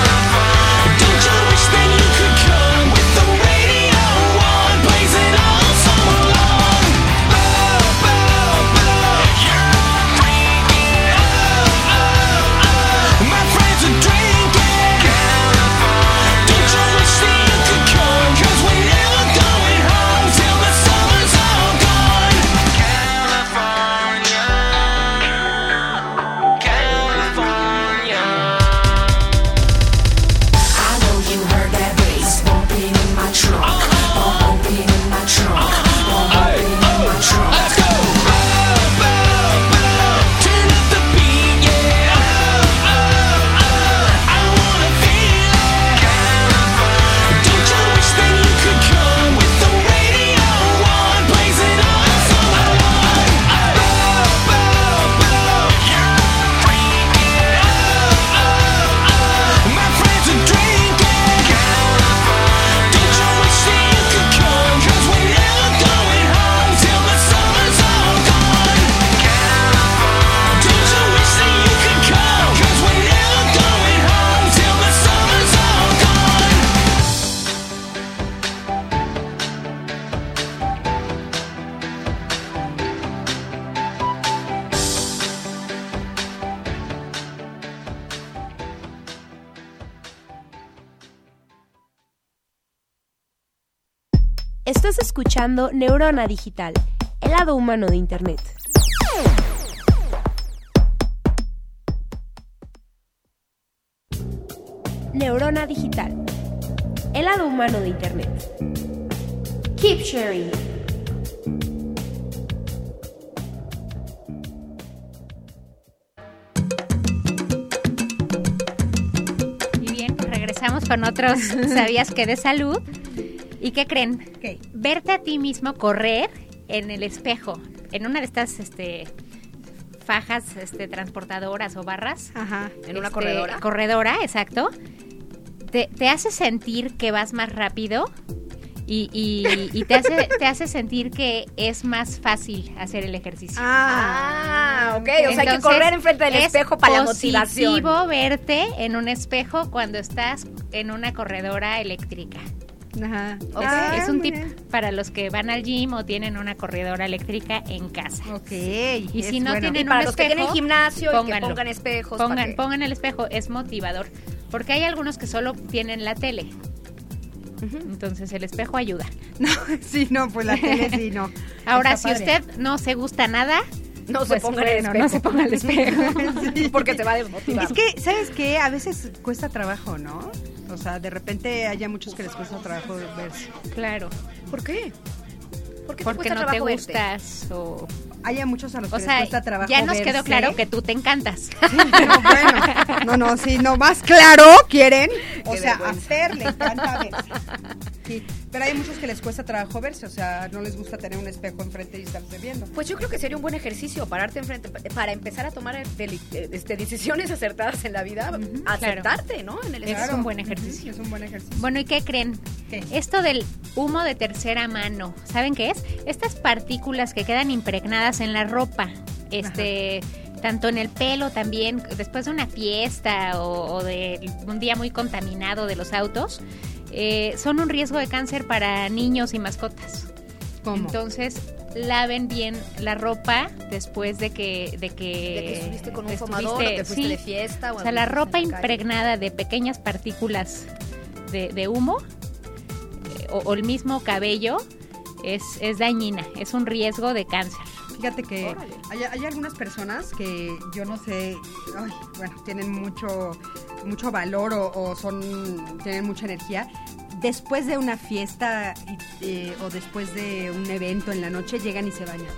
Don't you wish that you could come with the radio on, blazing all summer long? Boom, boom, boom. You're freaking. Oh, oh, oh. My friends are drinking. Don't you wish that you could come? 'Cause we're never going home till the summer's all gone. California, California. I know you heard that bass bumping in my trunk, bump bumping in my trunk, bump bumping in my trunk. Let's go! Boom, boom, boom. Turn up the beat, yeah. Oh, oh, oh. I wanna feel it. Don't you wish that you could come with the radio on, blazing all summer long? Boom, boom, boom. You're freaking. Oh, oh, oh. My friends are drinking. Don't you wish that you could come? 'Cause we're never going home till the summer's all gone. Don't you wish that you could come? 'Cause we're never going home till the summer's all gone. Estás escuchando Neurona Digital, el lado humano de Internet. Neurona Digital, el lado humano de Internet. Keep sharing. Y bien, pues regresamos con otros ¿Sabías qué? De salud. ¿Y qué creen? ¿Qué? Verte a ti mismo correr en el espejo, en una de estas este, fajas este, transportadoras o barras. Ajá. ¿En una Este, corredora? Corredora, exacto. Te, te hace sentir que vas más rápido y, y, y te hace te hace sentir que es más fácil hacer el ejercicio. Ah, ok. O sea, hay que Entonces, correr enfrente del es espejo para la motivación. positivo verte en un espejo cuando estás en una corredora eléctrica. Ajá. Es, Ah, es un muy tip bien. para los que van al gym o tienen una corredora eléctrica en casa. Ok. Y es si no bueno. tienen Y para un los que espejo, tienen gimnasio y que pónganlo. pongan espejos. para Pongan, que- pongan el espejo, es motivador. Porque hay algunos que solo tienen la tele. Entonces el espejo ayuda. No, sí, no, pues la tele sí, no. Ahora, Está si padre. usted no se gusta nada, No se pues, ponga el bueno, espejo. no se ponga el espejo. Sí. Porque te va a desmotivar. Es que, ¿sabes qué? A veces cuesta trabajo, ¿no? O sea, de repente haya muchos que les cuesta trabajo verse. Claro, ¿Por qué? ¿Por qué te porque cuesta no te trabajo verte? gustas o... Haya muchos a los que O les sea, cuesta trabajo ya nos quedó verse. claro que tú te encantas. No, bueno, no, no, sí, no, más claro, ¿quieren? O Qué sea, a vergüenza. Fer le encanta verse. Sí, pero hay muchos que les cuesta trabajo verse, o sea, no les gusta tener un espejo enfrente y estarse viendo. Pues yo creo que sería un buen ejercicio pararte enfrente pa- para empezar a tomar deli- eh, este, decisiones acertadas en la vida, aceptarte, ¿no? En el Es espejo. un buen ejercicio. Es un buen ejercicio. Bueno, ¿y qué creen? ¿Qué? Esto del humo de tercera mano, ¿saben qué es? Estas partículas que quedan impregnadas en la ropa, este, tanto en el pelo también, después de una fiesta o, o de un día muy contaminado de los autos, eh, son un riesgo de cáncer para niños y mascotas. ¿Cómo? Entonces, laven bien la ropa después de que... De que, De que estuviste con un estuviste- fumador o que fuiste sí. de fiesta. O sea, la anduviste ropa en la calle. impregnada de pequeñas partículas de, de humo eh, o, o el mismo cabello es, es dañina, es un riesgo de cáncer. Fíjate que Órale. hay, hay algunas personas que yo no sé, ay, bueno, tienen mucho, mucho valor o, o son, tienen mucha energía. Después de una fiesta y, eh, o después de un evento en la noche llegan y se bañan.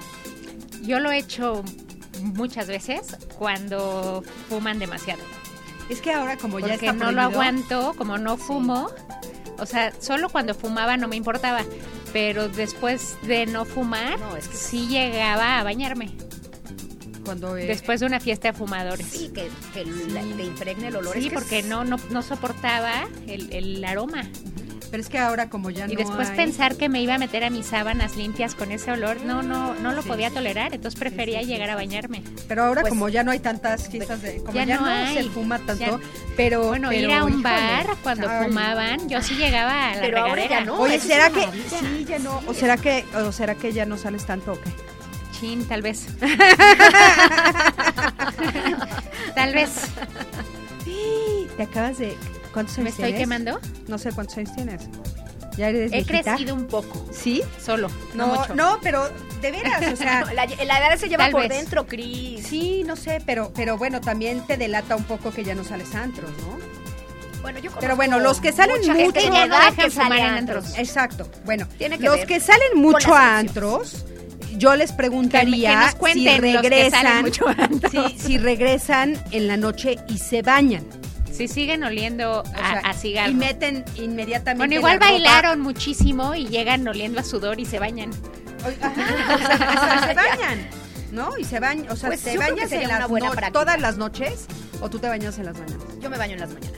Yo lo he hecho muchas veces cuando fuman demasiado. Es que ahora como ya Porque está no lo prohibido, aguanto, como no fumo, o sea, solo cuando fumaba no me importaba, pero después de no fumar, No, es que- sí llegaba a bañarme. cuando eh, Después de una fiesta de fumadores. Sí, que, que la- te impregne el olor. Sí, es que porque es- no, no, no soportaba el, el aroma. pero es que ahora como ya Y no después hay- pensar que me iba a meter a mis sábanas limpias con ese olor, no, no, no lo Sí, podía sí, tolerar, entonces prefería sí, sí, llegar a bañarme. pero ahora Pues, como ya no hay tantas fiestas de, como ya, ya no, no hay, se fuma tanto, ya- pero Bueno, pero, ir a un híjole, bar cuando ay, fumaban, yo sí llegaba a la Pero ahora regadera. ya no. Oye, eso ¿será es que una maravilla. sí, ya no? ¿O será que o será que ya no sales tanto o qué? Chin, tal vez. Tal vez. Te acabas de ¿cuántos años ¿Me estoy tienes? quemando? No sé cuántos años tienes. ¿Ya eres He viejita? crecido un poco, ¿Sí? solo, no, No, mucho. no, pero de veras, o sea, La, la edad se lleva Tal por vez. dentro, Cris. sí, no sé, pero pero bueno, también te delata un poco que ya no sales a antros, ¿no? Bueno, yo Pero bueno, los que salen mucha mucho gente de ya no edad dejan que sale fumar en a antros. antros. Exacto. Bueno, Tiene que los ver que salen con mucho las a elecciones. antros, yo les preguntaría Que- que nos cuenten si los que salen regresan, mucho a antros. si, si regresan en la noche y se bañan. Si siguen oliendo O sea, a, a cigarro. y meten inmediatamente Bueno, igual la ropa- bailaron muchísimo y llegan oliendo a sudor y se bañan. Oye, ajá, o sea, o sea, se bañan, ¿no? Y se bañan, o sea, Pues ¿te yo creo que bañas sería en una las buena no- práctica. todas las noches o tú te bañas en las mañanas? Yo me baño en las mañanas.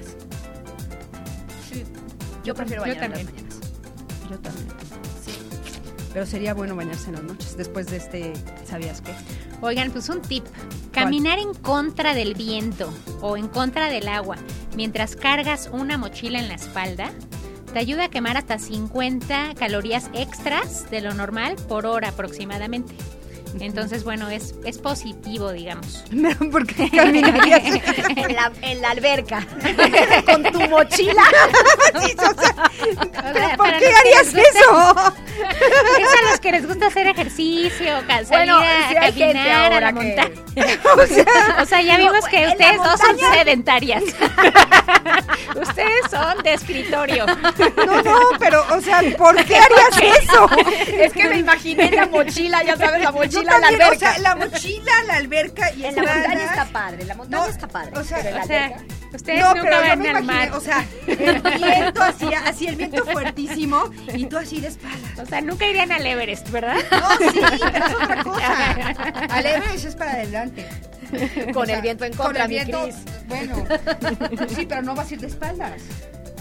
Yo prefiero Yo bañar en las también. mañanas. Yo también. Sí. Pero sería bueno bañarse en las noches después de este, ¿sabías qué? Oigan, pues un tip. Caminar en contra del viento o en contra del agua mientras cargas una mochila en la espalda te ayuda a quemar hasta cincuenta calorías extras de lo normal por hora aproximadamente. Entonces, bueno, es, es positivo, digamos. ¿Por qué caminarías? En la, en la alberca. Con tu mochila. Sí, o sea, O sea, ¿por para qué los que harías les gusta- eso? Es a los que les gusta hacer ejercicio, ca- salir Bueno, a sí hay gente caminar a la ahora que- montaña. O sea, O sea, ya No, vimos que en la ustedes dos son montaña- sedentarias. Ustedes son de escritorio. no, no, pero, o sea, ¿por qué harías eso? Es que me imaginé la mochila, ya sabes, la Yo mochila en la también, alberca. o sea, la mochila, la alberca y En la espalda. montaña está padre, la montaña No, está padre. o sea, pero en la O sea, alberca. ustedes No, nunca pero yo van me al imaginé, mar. o sea, el viento así, así el viento fuertísimo y tú así de espalda. O sea, nunca irían al Everest, ¿verdad? No, sí, pero es otra cosa. Al Everest es para adelante. Con O sea, el viento en con contra, el mi viento, Cris. bueno, sí, pero no vas a ir de espaldas.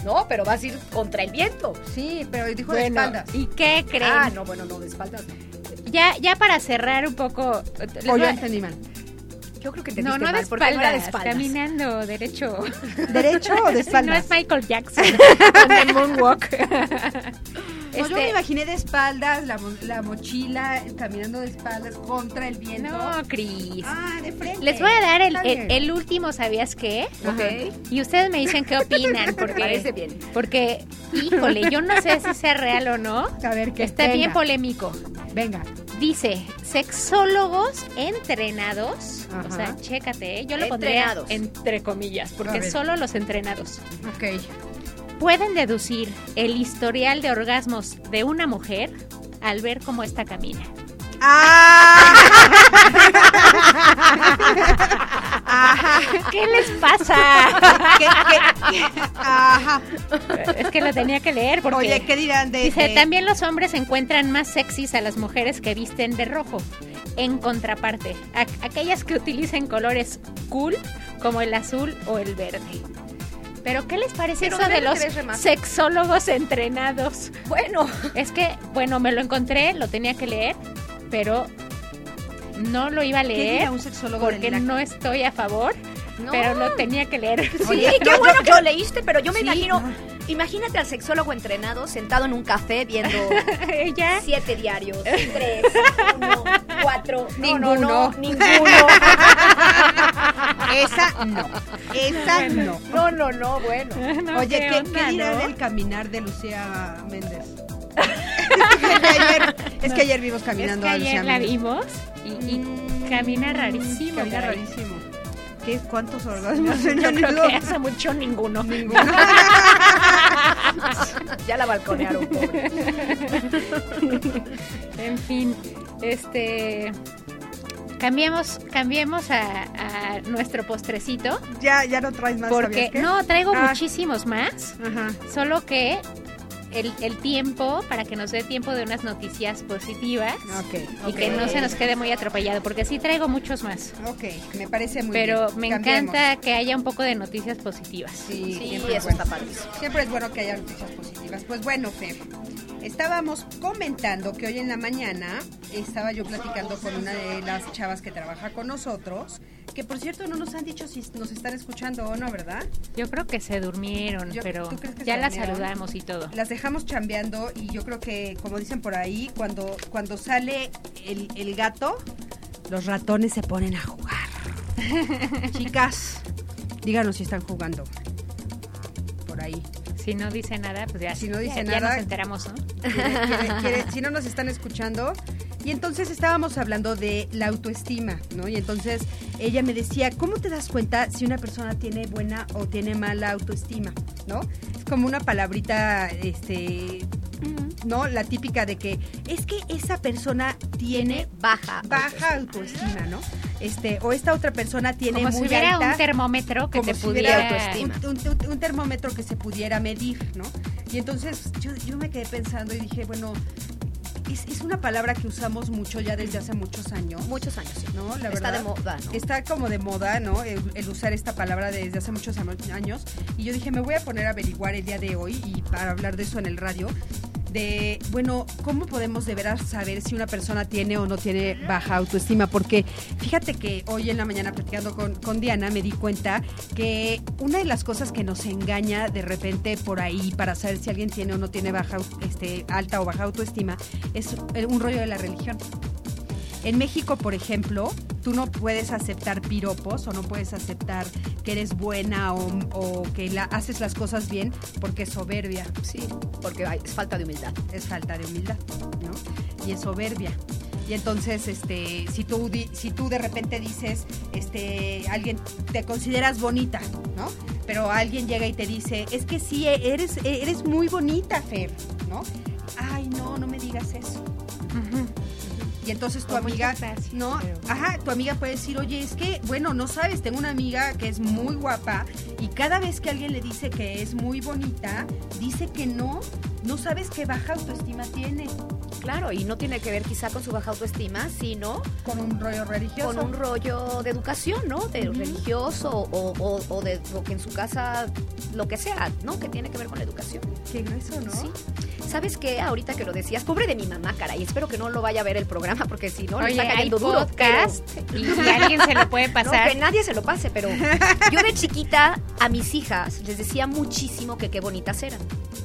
No, pero vas a ir contra el viento. Sí, pero dijo de Bueno, espaldas. ¿y qué creen? Ah, no, bueno, no, de espaldas. Ya, ya para cerrar un poco... les O voy yo a- entendí mal. Yo creo que te No, diste no de mal, porque no era de espaldas, espaldas. caminando derecho. ¿Derecho o de Si espaldas? no es Michael Jackson con el moonwalk. No, yo Este, me imaginé de espaldas, la, mo- la mochila, caminando de espaldas contra el viento. No, Cris. Ah, de frente. Les voy a dar el, Está el, bien. el último, ¿sabías qué? Ok. Y ustedes me dicen qué opinan, porque, Me parece bien. porque, híjole, yo no sé si sea real o no. A ver, ¿qué? Está Venga. bien polémico. Venga. Dice, sexólogos entrenados, o Ajá. sea, chécate, ¿eh? Yo lo pondría Entrenados. entre comillas, A porque ver. solo los entrenados Ok. pueden deducir el historial de orgasmos de una mujer al ver cómo ésta camina. ¡Ah! Ajá. ¿Qué les pasa? ¿Qué, qué? Ajá. Es que lo tenía que leer porque... Oye, ¿qué dirán de Dice, de- también los hombres encuentran más sexys a las mujeres que visten de rojo. En contraparte, a- aquellas que utilicen colores cool como el azul o el verde. Pero ¿qué les parece Pero eso de deben los tener remate. sexólogos entrenados? Bueno, Es que, bueno, me lo encontré, lo tenía que leer, pero no lo iba a ¿Qué leer dirá un sexólogo de porque la- no estoy a favor, no. pero lo tenía que leer. Sí, Oye, qué no, bueno yo- que lo leíste, pero yo me Sí, imagino, no. imagínate al sexólogo entrenado sentado en un café viendo Ella siete diarios, tres, uno, cuatro, no, no, Ninguno. no, ninguno. Esa no. Esa no. No, no, no, bueno. No, Oye, ¿qué, onda, ¿qué dirán no? del caminar de Lucía Méndez? es, que ayer, es que ayer vimos caminando es que a Lucía ayer la Méndez. vimos y, y Mm, camina rarísimo. Camina caray. rarísimo. ¿Qué, ¿Cuántos orgasmos? Yo Yo creo que hace mucho ninguno. Ninguno. Ya la balconearon, pobre. En fin, este... Cambiemos, cambiemos a, a nuestro postrecito. ya, ya no traes más. Porque ¿sabías qué? no, traigo Ah. muchísimos más. Ajá. Solo que el, el tiempo, para que nos dé tiempo de unas noticias positivas. Ok. Y que no se nos quede muy atropellado, porque sí traigo muchos más. Ok, me parece muy Pero bien. me Cambiemos. encanta que haya un poco de noticias positivas. Sí, Sí, siempre es eso bueno. está padrísimo. Siempre es bueno que haya noticias positivas. Pues bueno, Fer, estábamos comentando que hoy en la mañana estaba yo platicando con una de las chavas que trabaja con nosotros, que por cierto no nos han dicho si nos están escuchando o no, ¿verdad? Yo creo que se durmieron, Yo- pero ¿tú crees que ya se las durmieron? saludamos y todo. Las dejamos chambeando y yo creo que, como dicen por ahí, cuando, cuando sale el, el gato, los ratones se ponen a jugar. Chicas, díganos si están jugando por ahí. Si no dice nada, pues ya, Si no dice ya, ya nada- nos enteramos, ¿no? Quiere- quiere- quiere- si no nos están escuchando. Y entonces estábamos hablando de la autoestima, ¿no? Y entonces ella me decía, ¿cómo te das cuenta si una persona tiene buena o tiene mala autoestima, ¿no? Es como una palabrita, este, ¿no? La típica de que es que esa persona tiene Baja. baja autoestima, ¿no? Este, o esta otra persona tiene Como si muy hubiera alta un termómetro que como te si pudiera... hubiera un, un- un- un termómetro que se pudiera medir, ¿no? Y entonces yo, yo me quedé pensando y dije, bueno, es, es una palabra que usamos mucho ya desde hace muchos años. Muchos años, sí. ¿No? La Está verdad, de moda, ¿no? Está como de moda, ¿no? El, el usar esta palabra desde hace muchos am- años. Y yo dije, me voy a poner a averiguar el día de hoy y para hablar de eso en el radio. De, bueno, ¿cómo podemos de veras saber si una persona tiene o no tiene baja autoestima? Porque fíjate que hoy en la mañana platicando con, con Diana me di cuenta que una de las cosas que nos engaña de repente por ahí para saber si alguien tiene o no tiene baja, este, alta o baja autoestima es un rollo de la religión. En México, por ejemplo, tú no puedes aceptar piropos o no puedes aceptar que eres buena o, o que la, haces las cosas bien porque es soberbia. Sí, porque hay- es falta de humildad. Es falta de humildad, ¿no? Y es soberbia. Y entonces, este, si tú, di- si tú de repente dices, este, alguien, te consideras bonita, ¿no? Pero alguien llega y te dice, es que sí, eres, eres muy bonita, Fer, ¿no? Ay, no, no me digas eso. Ujú. Y entonces tu Con amiga, mucha gracia, no, pero- ajá, tu amiga puede decir, oye, es que, bueno, no sabes, tengo una amiga que es muy guapa y cada vez que alguien le dice que es muy bonita, dice que no, no sabes qué baja autoestima tiene, Claro, y no tiene que ver quizá con su baja autoestima, sino con un rollo religioso. con un rollo de educación, ¿no? De religioso o, o, o de lo que en su casa, lo que sea, ¿no? Que tiene que ver con la educación. Qué grueso, ¿no? Sí. ¿Sabes qué? Ahorita que lo decías, pobre de mi mamá, caray, espero que no lo vaya a ver el programa porque si no, le Oye, está hay cayendo duro. podcast pero- y si alguien se lo puede No, pasar. que nadie se lo pase, pero yo de chiquita a mis hijas les decía muchísimo que qué bonitas eran.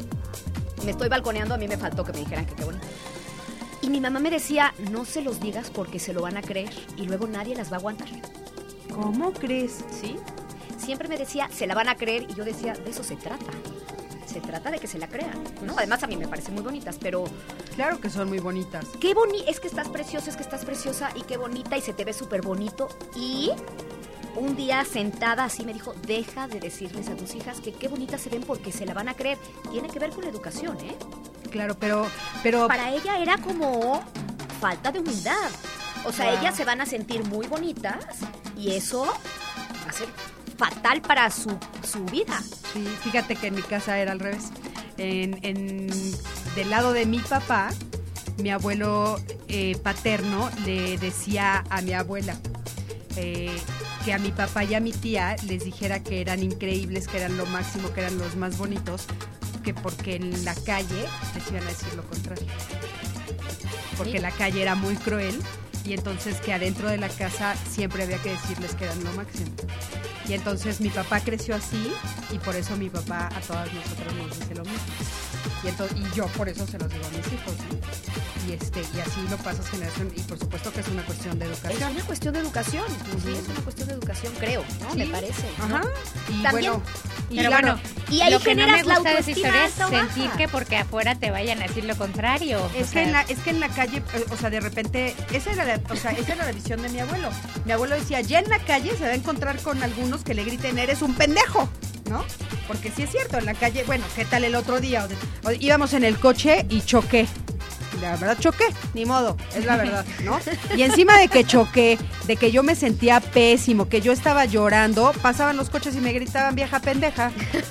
Me estoy balconeando, a mí me faltó que me dijeran que qué bonitas. Y mi mamá me decía, no se los digas porque se lo van a creer y luego nadie las va a aguantar. ¿Cómo crees? ¿Sí? Siempre me decía, se la van a creer y yo decía, de eso se trata. Se trata de que se la crean, ¿no? Además a mí me parecen muy bonitas, pero Claro que son muy bonitas. qué bonita, es que estás preciosa, es que estás preciosa y qué bonita y se te ve súper bonito. Y un día sentada así me dijo, deja de decirles a tus hijas que qué bonitas se ven porque se la van a creer. Tiene que ver con la educación, ¿eh? Claro, pero, pero Para ella era como falta de humildad. O sea, Wow. ellas se van a sentir muy bonitas y eso va a ser fatal para su, su vida. sí, fíjate que en mi casa era al revés. En, en- del lado de mi papá, mi abuelo eh, paterno le decía a mi abuela eh, que a mi papá y a mi tía les dijera que eran increíbles, que eran lo máximo, que eran los más bonitos, que porque en la calle les iban a decir lo contrario. Porque Sí. la calle era muy cruel y entonces que adentro de la casa siempre había que decirles que eran lo máximo. Y entonces mi papá creció así y por eso mi papá a todas nosotras nos dice lo mismo. Y, entonces, y yo por eso se los digo a mis hijos, ¿no? Y, este, y así lo pasas generación y por supuesto que es una cuestión de Es educación. una cuestión de educación. Sí, es una cuestión de educación, creo, ¿no? Sí. Me parece. ¿no? Ajá. Y También- bueno, y Pero claro, bueno, y ahí lo que no me generas la gusta de esa autoestima historia es alta o baja. sentir que porque afuera te vayan a decir lo contrario. Es O que, sea, en la, es que en la calle, eh, o sea, de repente, esa era, la, o sea, esa era la visión de mi abuelo. Mi abuelo decía, ya en la calle se va a encontrar con algunos que le griten, eres un pendejo, ¿no? Porque sí es cierto, en la calle, bueno, ¿qué tal el otro día? O de- o íbamos en el coche y choqué. La verdad choqué, ni modo, es la verdad, ¿no? Y encima de que choqué, de que yo me sentía pésimo, que yo estaba llorando, pasaban los coches y me gritaban vieja pendeja.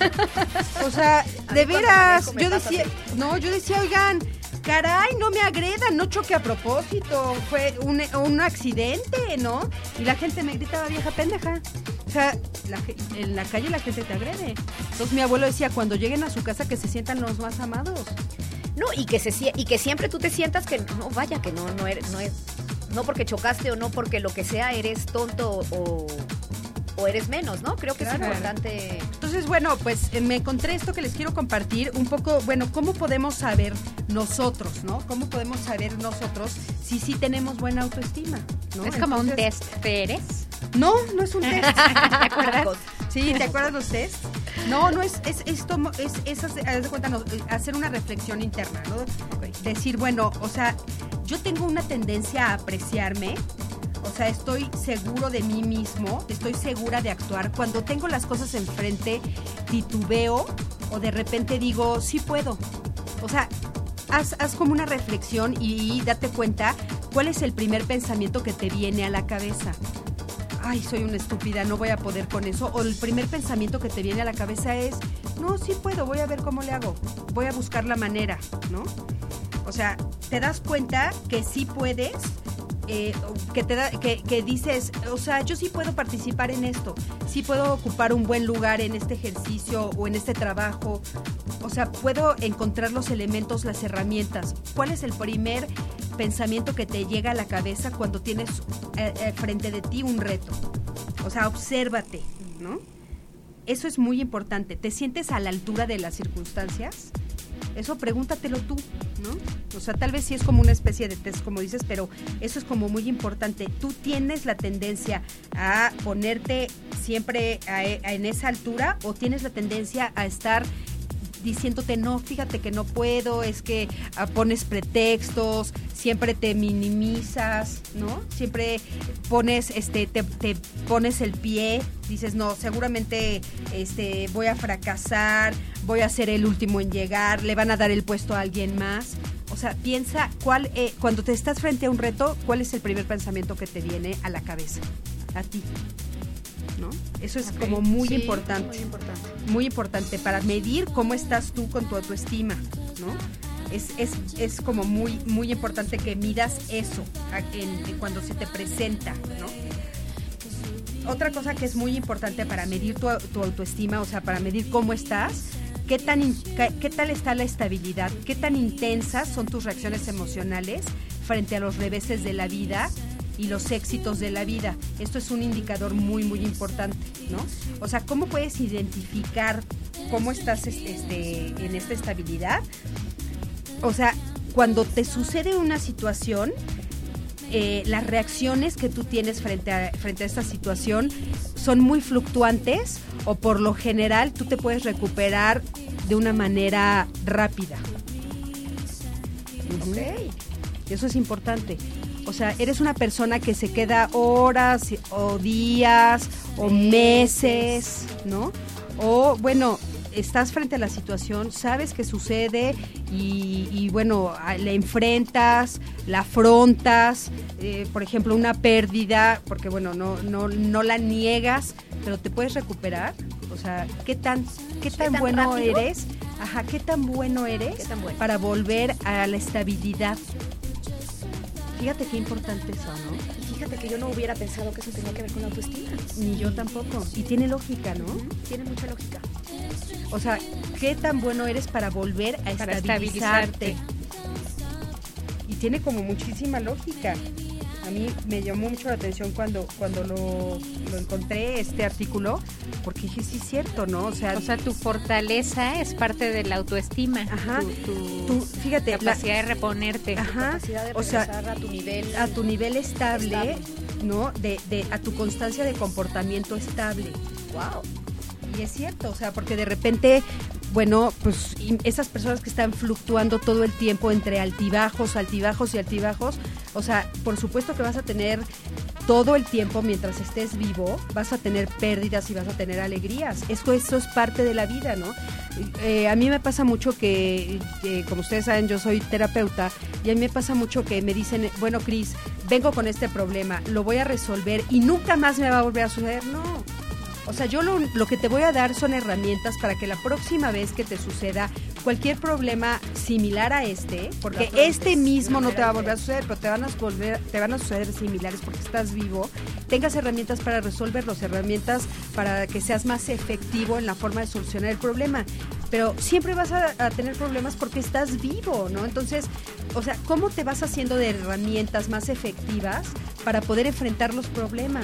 O sea, A de mí cuando veras, manejo me yo pasa decía, así. no, yo decía, oigan, caray, no me agredan, no choque a propósito, fue un, un accidente, ¿no? Y la gente me gritaba vieja pendeja. O sea, la ge- en la calle la gente te agrede. Entonces mi abuelo decía, cuando lleguen a su casa que se sientan los más amados. No, y que se sie- y que siempre tú te sientas que no, vaya, que no, no eres, no es, no porque chocaste o no porque lo que sea eres tonto o, o eres menos, ¿no? Creo que Claro. es importante. Entonces, bueno, pues eh, me encontré esto que les quiero compartir un poco, bueno, ¿cómo podemos saber nosotros, ¿no? ¿Cómo podemos saber nosotros si sí tenemos buena autoestima? ¿no? es como un Entonces, test de eres. No, no es un test. ¿Te acuerdas? Sí, ¿te acuerdas los test? No, no es, es esto, es, es, hacer- haz de cuenta, no, hacer una reflexión interna, ¿no? Decir, bueno, o sea, yo tengo una tendencia a apreciarme, o sea, estoy seguro de mí mismo, estoy segura de actuar. Cuando tengo las cosas enfrente, titubeo o de repente digo, sí puedo. O sea, haz, haz como una reflexión y date cuenta cuál es el primer pensamiento que te viene a la cabeza. Ay, soy una estúpida, no voy a poder con eso. O el primer pensamiento que te viene a la cabeza es, no, sí puedo, voy a ver cómo le hago. Voy a buscar la manera, ¿no? O sea, te das cuenta que sí puedes, eh, que, te da, que, que dices, o sea, yo sí puedo participar en esto. Sí puedo ocupar un buen lugar en este ejercicio o en este trabajo. O sea, puedo encontrar los elementos, las herramientas. ¿Cuál es el primer pensamiento que te llega a la cabeza cuando tienes eh, eh, frente de ti un reto? O sea, obsérvate, ¿no? Eso es muy importante. ¿Te sientes a la altura de las circunstancias? Eso pregúntatelo tú, ¿no? O sea, tal vez sí es como una especie de test, como dices, pero eso es como muy importante. Tú tienes la tendencia a ponerte siempre a- a- en esa altura o tienes la tendencia a estar diciéndote, no, fíjate que no puedo, es que ah, pones pretextos, siempre te minimizas, ¿no? Siempre pones, este, te, te pones el pie, dices, no, seguramente este, voy a fracasar, voy a ser el último en llegar, le van a dar el puesto a alguien más. O sea, piensa cuál, eh, cuando te estás frente a un reto, ¿cuál es el primer pensamiento que te viene a la cabeza? A ti, ¿no? Eso es Ok, como muy sí, importante. muy importante. Muy importante para medir cómo estás tú con tu autoestima, ¿no? Es, es, es como muy, muy importante que midas eso a- en- en cuando se te presenta, ¿no? Otra cosa que es muy importante para medir tu, tu autoestima, o sea, para medir cómo estás, qué tan in- qué, qué tal está la estabilidad, qué tan intensas son tus reacciones emocionales frente a los reveses de la vida y los éxitos de la vida. Esto es un indicador muy, muy importante, ¿no? O sea, ¿cómo puedes identificar cómo estás este, en esta estabilidad? O sea, cuando te sucede una situación, eh, las reacciones que tú tienes frente a, frente a esta situación son muy fluctuantes o por lo general tú te puedes recuperar de una manera rápida. Ujú. Ok. Eso es importante. O sea, eres una persona que se queda horas o días o meses, ¿no? O, bueno, estás frente a la situación, sabes que sucede y, y bueno, a- la enfrentas, la afrontas, eh, por ejemplo, una pérdida, porque bueno, no, no, no la niegas, pero te puedes recuperar. O sea, ¿qué tan, qué tan, tan bueno rápido? eres? Ajá, ¿qué tan bueno eres ¿Qué tan bueno? para volver a la estabilidad? Fíjate qué importante eso, ¿no? Y fíjate que yo no hubiera pensado que eso tenía que ver con la autoestima. Ni yo tampoco. Y tiene lógica, ¿no? Ujú, Tiene mucha lógica. O sea, ¿qué tan bueno eres para volver a Para estabilizarte? estabilizarte. Y tiene como muchísima lógica. A mí me llamó mucho la atención cuando, cuando lo, lo encontré, este artículo, porque dije, sí es cierto, ¿no? O sea, O sea, tu fortaleza es parte de la autoestima. Ajá. Tu, tu tú, fíjate, la- capacidad de reponerte. ajá, Capacidad de o sea, regresar a tu nivel. a tu nivel estable, Estable. ¿no? De, de, a tu constancia de comportamiento estable. Wow. Y es cierto, o sea, porque de repente, bueno, pues y esas personas que están fluctuando todo el tiempo entre altibajos, altibajos y altibajos, o sea, por supuesto que vas a tener todo el tiempo mientras estés vivo, vas a tener pérdidas y vas a tener alegrías. Esto, eso es parte de la vida, ¿no? Eh, a mí me pasa mucho que, eh, como ustedes saben, yo soy terapeuta y a mí me pasa mucho que me dicen, bueno, Cris, vengo con este problema, lo voy a resolver y nunca más me va a volver a suceder. No. O sea, yo lo, lo que te voy a dar son herramientas para que la próxima vez que te suceda cualquier problema similar a este, porque afrontes este mismo de no te va a manera volver a suceder, pero te van a volver, te van a suceder similares porque estás vivo, tengas herramientas para resolverlos, herramientas para que seas más efectivo en la forma de solucionar el problema. Pero siempre vas a, a tener problemas porque estás vivo, ¿no? Entonces, o sea, ¿cómo te vas haciendo de herramientas más efectivas para poder enfrentar los problemas?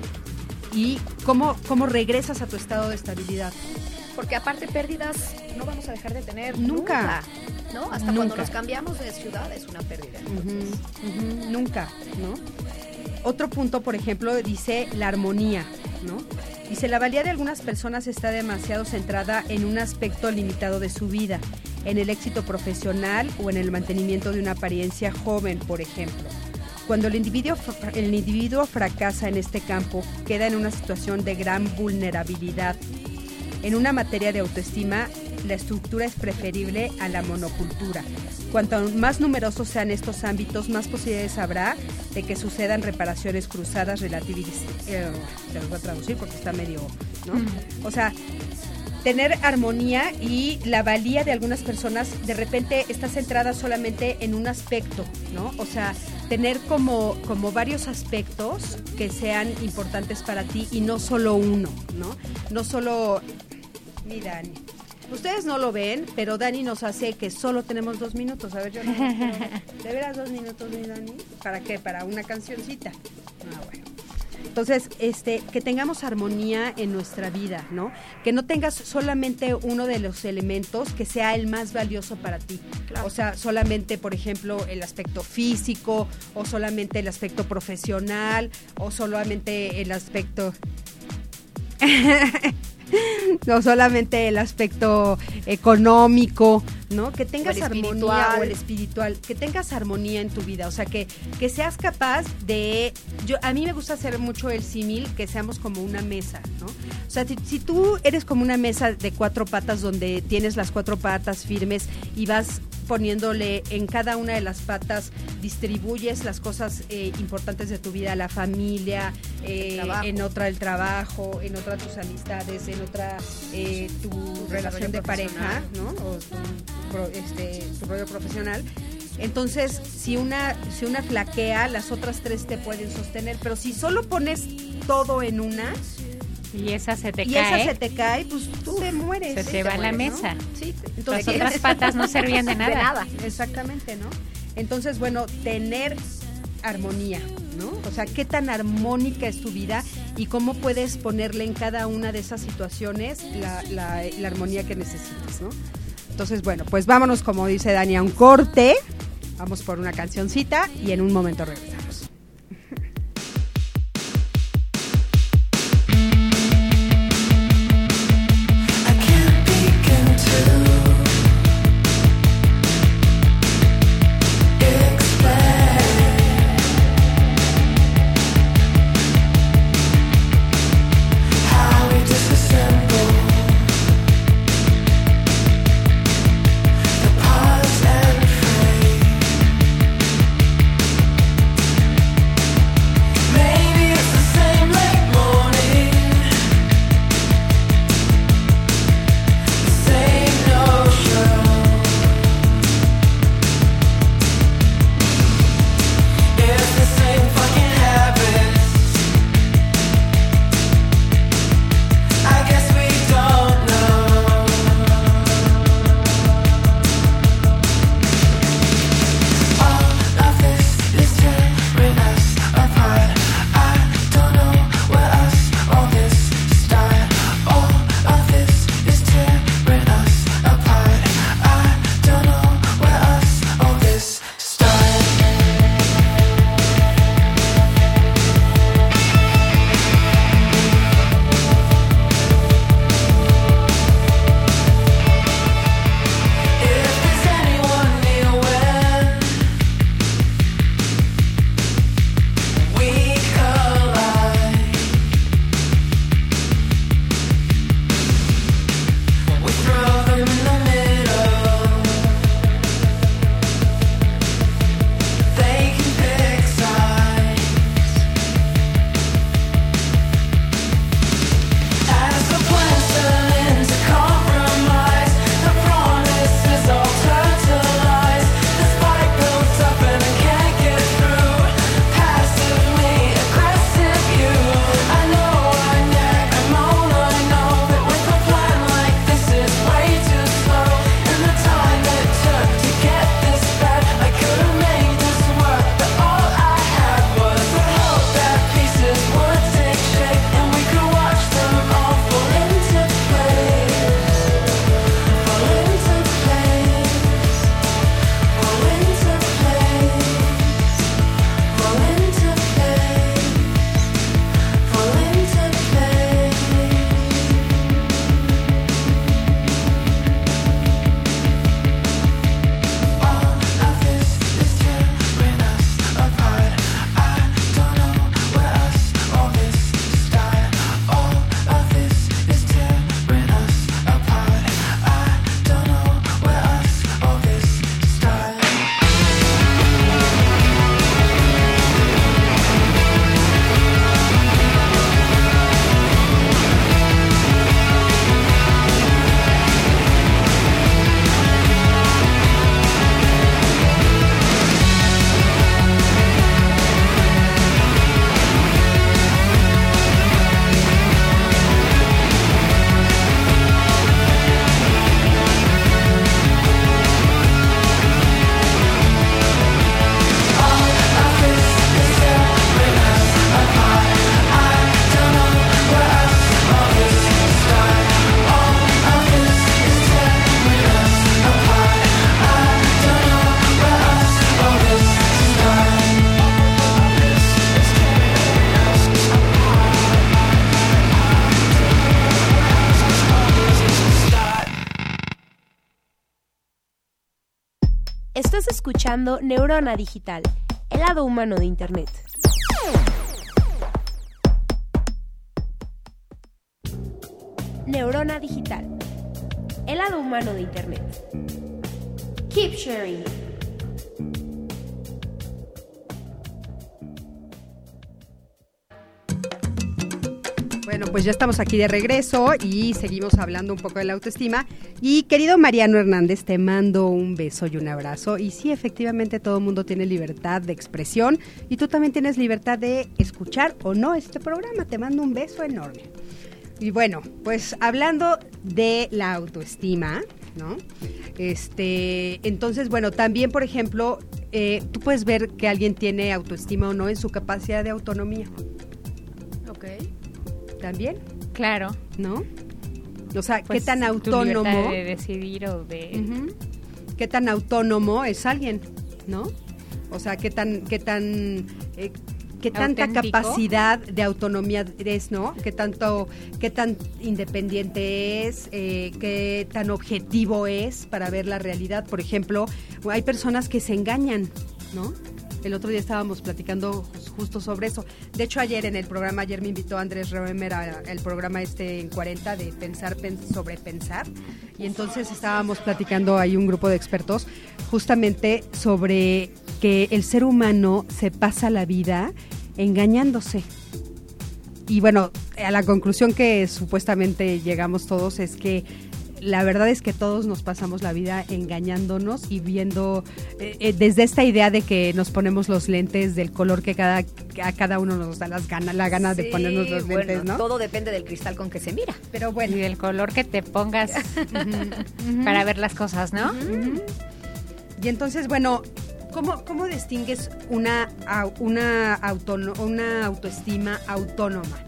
Y cómo, cómo regresas a tu estado de estabilidad. Porque aparte pérdidas no vamos a dejar de tener Nunca. nunca, ¿no? Hasta cuando Nunca. nos cambiamos de ciudad es una pérdida. Entonces, Ujú, ujú, nunca, ¿no? Otro punto, por ejemplo, dice la armonía, ¿no? Dice, la valía de algunas personas está demasiado centrada en un aspecto limitado de su vida, en el éxito profesional o en el mantenimiento de una apariencia joven, por ejemplo. Cuando el individuo, el individuo fracasa en este campo, queda en una situación de gran vulnerabilidad. En una materia de autoestima, la estructura es preferible a la monocultura. Cuanto más numerosos sean estos ámbitos, más posibilidades habrá de que sucedan reparaciones cruzadas relativizadas. Eh, te lo voy a traducir porque está medio, ¿no? Mm. O sea, tener armonía y la valía de algunas personas de repente está centrada solamente en un aspecto, ¿no? O sea, tener como, como varios aspectos que sean importantes para ti y no solo uno, ¿no? No solo... Mi Dani. Ustedes no lo ven, pero Dani nos hace que solo tenemos dos minutos. A ver, yo no... ¿De veras dos minutos, mi Dani? ¿Para qué? ¿Para una cancioncita? Ah, bueno. Entonces, este, que tengamos armonía en nuestra vida, ¿no? Que no tengas solamente uno de los elementos que sea el más valioso para ti. Claro. O sea, solamente, por ejemplo, el aspecto físico, o solamente el aspecto profesional, o solamente el aspecto... no solamente el aspecto económico, ¿no? Que tengas O el armonía espiritual. o el espiritual, que tengas armonía en tu vida, o sea, que, que seas capaz de, yo a mí me gusta hacer mucho el símil, que seamos como una mesa, ¿no? O sea, si, si tú eres como una mesa de cuatro patas donde tienes las cuatro patas firmes y vas poniéndole en cada una de las patas, distribuyes las cosas eh, importantes de tu vida, la familia, eh, en otra el trabajo, en otra tus amistades, en otra eh, tu relación de pareja, ¿no? O tu, pro- este, tu rollo profesional. Entonces, si una, si una flaquea, las otras tres te pueden sostener, pero si solo pones todo en una Y esa se te y cae. esa se te cae, pues tú te mueres. Se Sí, te va mueres, la ¿no? mesa. Sí, Las entonces otras patas no servían de nada. De nada. exactamente, ¿no? Entonces, bueno, tener armonía, ¿no? O sea, qué tan armónica es tu vida y cómo puedes ponerle en cada una de esas situaciones la, la, la armonía que necesitas, ¿no? Entonces, bueno, pues vámonos, como dice Dani, a un corte. Vamos por una cancioncita y en un momento regresamos. I can't begin to explain how we disassemble the parts and frame. Maybe it's the same late morning, the same no-show. It's the same fucking habits. I guess we don't know. All of this is tearing us apart. I don't know where us all this started. All of this is tearing us apart. I don't know where us all this started. If there's anyone near when we collide, we throw them in the middle. They can pick sides. As the plans turn into compromise, the promises all turn to lies. The spike builds up and I can't get through. Passively aggressive you. I know I nag, I moan, I know that with a plan like this is way too slow. And the time it took to get this bad, I could have made this work, but all I had was the hope that pieces would take shape and we could watch them all fall into place, fall into place, fall into place, fall into place, fall into place. All of this is tearing us apart. I don't know where us all this started. All of this is tearing us apart. I don't know where us all this started. Estás escuchando Neurona Digital, el lado humano de Internet. Neurona Digital, el lado humano de Internet. Keep sharing. Bueno, pues ya estamos aquí de regreso y seguimos hablando un poco de la autoestima. Y querido Mariano Hernández, te mando un beso y un abrazo. Y sí, efectivamente todo el mundo tiene libertad de expresión y tú también tienes libertad de escuchar o no este programa. Te mando un beso enorme. Y bueno, pues hablando de la autoestima, ¿no? Este, entonces, bueno, también, por ejemplo, eh, tú puedes ver que alguien tiene autoestima o no en su capacidad de autonomía. Ok. También, Claro. ¿no? O sea, Pues, ¿qué tan tu autónomo? libertad de decidir o de... Ujú. ¿Qué tan autónomo es alguien, no? O sea, ¿qué tan, qué tan, eh, qué tanta Auténtico. capacidad de autonomía es, no? ¿Qué tanto, qué tan independiente es? Eh, ¿Qué tan objetivo es para ver la realidad? Por ejemplo, hay personas que se engañan, ¿no? El otro día estábamos platicando justo sobre eso. De hecho, ayer en el programa, ayer me invitó Andrés Roemer al programa este en cuarenta de Pensar pen, sobre Pensar. Y entonces estábamos platicando, hay un grupo de expertos, justamente sobre que el ser humano se pasa la vida engañándose. Y bueno, a la conclusión que supuestamente llegamos todos es que la verdad es que todos nos pasamos la vida engañándonos y viendo eh, eh, desde esta idea de que nos ponemos los lentes del color que cada a cada uno nos da las ganas, la gana de Sí, ponernos los bueno, lentes, ¿no? todo depende del cristal con que se mira. Pero Y bueno, del color que te pongas para ver las cosas, ¿no? y entonces, bueno, ¿cómo, cómo distingues una, au- una, autono- una autoestima autónoma?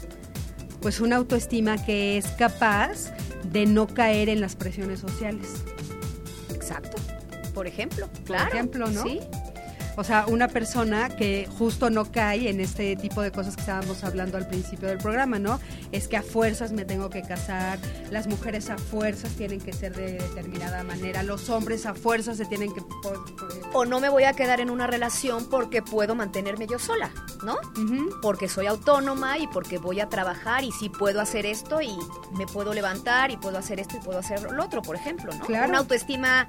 Pues una autoestima que es capaz de no caer en las presiones sociales. Exacto. Por ejemplo, claro. Por ejemplo, ¿no? Sí. O sea, una persona que justo no cae en este tipo de cosas que estábamos hablando al principio del programa, ¿no? Es que a fuerzas me tengo que casar, las mujeres a fuerzas tienen que ser de determinada manera, los hombres a fuerzas se tienen que... po- po- O no me voy a quedar en una relación porque puedo mantenerme yo sola, ¿no? Ujú. Porque soy autónoma y porque voy a trabajar y sí puedo hacer esto y me puedo levantar y puedo hacer esto y puedo hacer lo otro, por ejemplo, ¿no? Claro. Una autoestima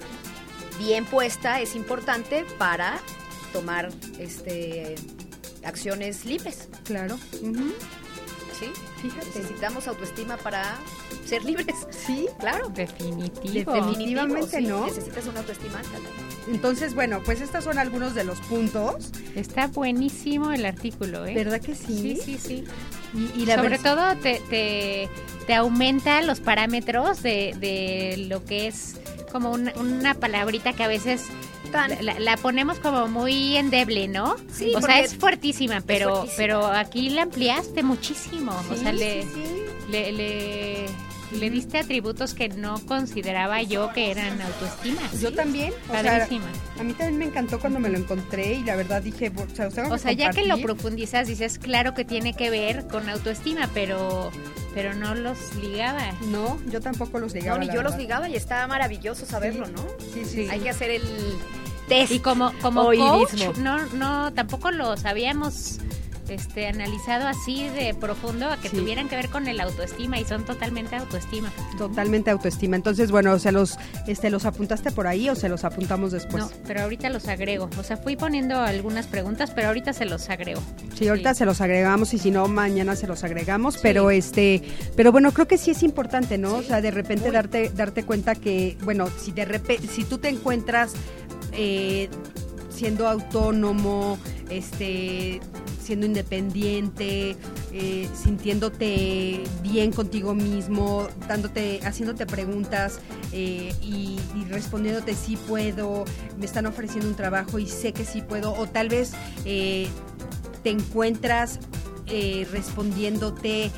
bien puesta es importante para tomar este acciones libres, Claro. Ujú. ¿sí? Fíjate. Necesitamos autoestima para ser libres. Sí. Claro. Definitivo. Definitivamente, sí, ¿no? Necesitas una autoestima alta. Entonces, bueno, pues estos son algunos de los puntos. Está buenísimo el artículo, ¿eh? ¿Verdad que sí? Sí, sí, sí. Y, y la Sobre vers- todo te, te, te aumenta los parámetros de, de lo que es como una, una palabrita que a veces Tan- la, la ponemos como muy endeble, ¿no? Sí, o porque sea, es fuertísima, pero fuertísima. pero aquí la ampliaste muchísimo. o Sí, sea, le, sí, sí. le, le, le diste atributos que no consideraba yo que eran autoestima. Yo también. O sea, Padrísima. a mí también me encantó cuando me lo encontré y la verdad dije, o sea, los tengo O sea, ya que lo compartir. profundizas, dices, claro que tiene que ver con autoestima, pero pero no los ligaba. No, yo tampoco los ligaba. No, ni la yo los verdad. ligaba y está maravilloso saberlo, ¿no? Sí, sí. Hay que hacer el test. Y como como Hoy coach, mismo. no no tampoco los habíamos este analizado así de profundo a que Sí. tuvieran que ver con el autoestima y son totalmente autoestima. Totalmente autoestima. Entonces, bueno, ¿se los, este, los apuntaste por ahí o se los apuntamos después? No, pero ahorita los agrego. O sea, fui poniendo algunas preguntas, pero ahorita se los agrego. Sí, ahorita Sí. se los agregamos y si no, mañana se los agregamos, pero este, pero bueno, creo que sí es importante, ¿no? O sea, de repente darte, darte cuenta que, bueno, si de repente, si tú te encuentras eh, siendo autónomo, este, siendo independiente, eh, sintiéndote bien contigo mismo, dándote, haciéndote preguntas eh, y, y respondiéndote sí puedo, me están ofreciendo un trabajo y sé que sí puedo, o tal vez eh, te encuentras eh, respondiéndote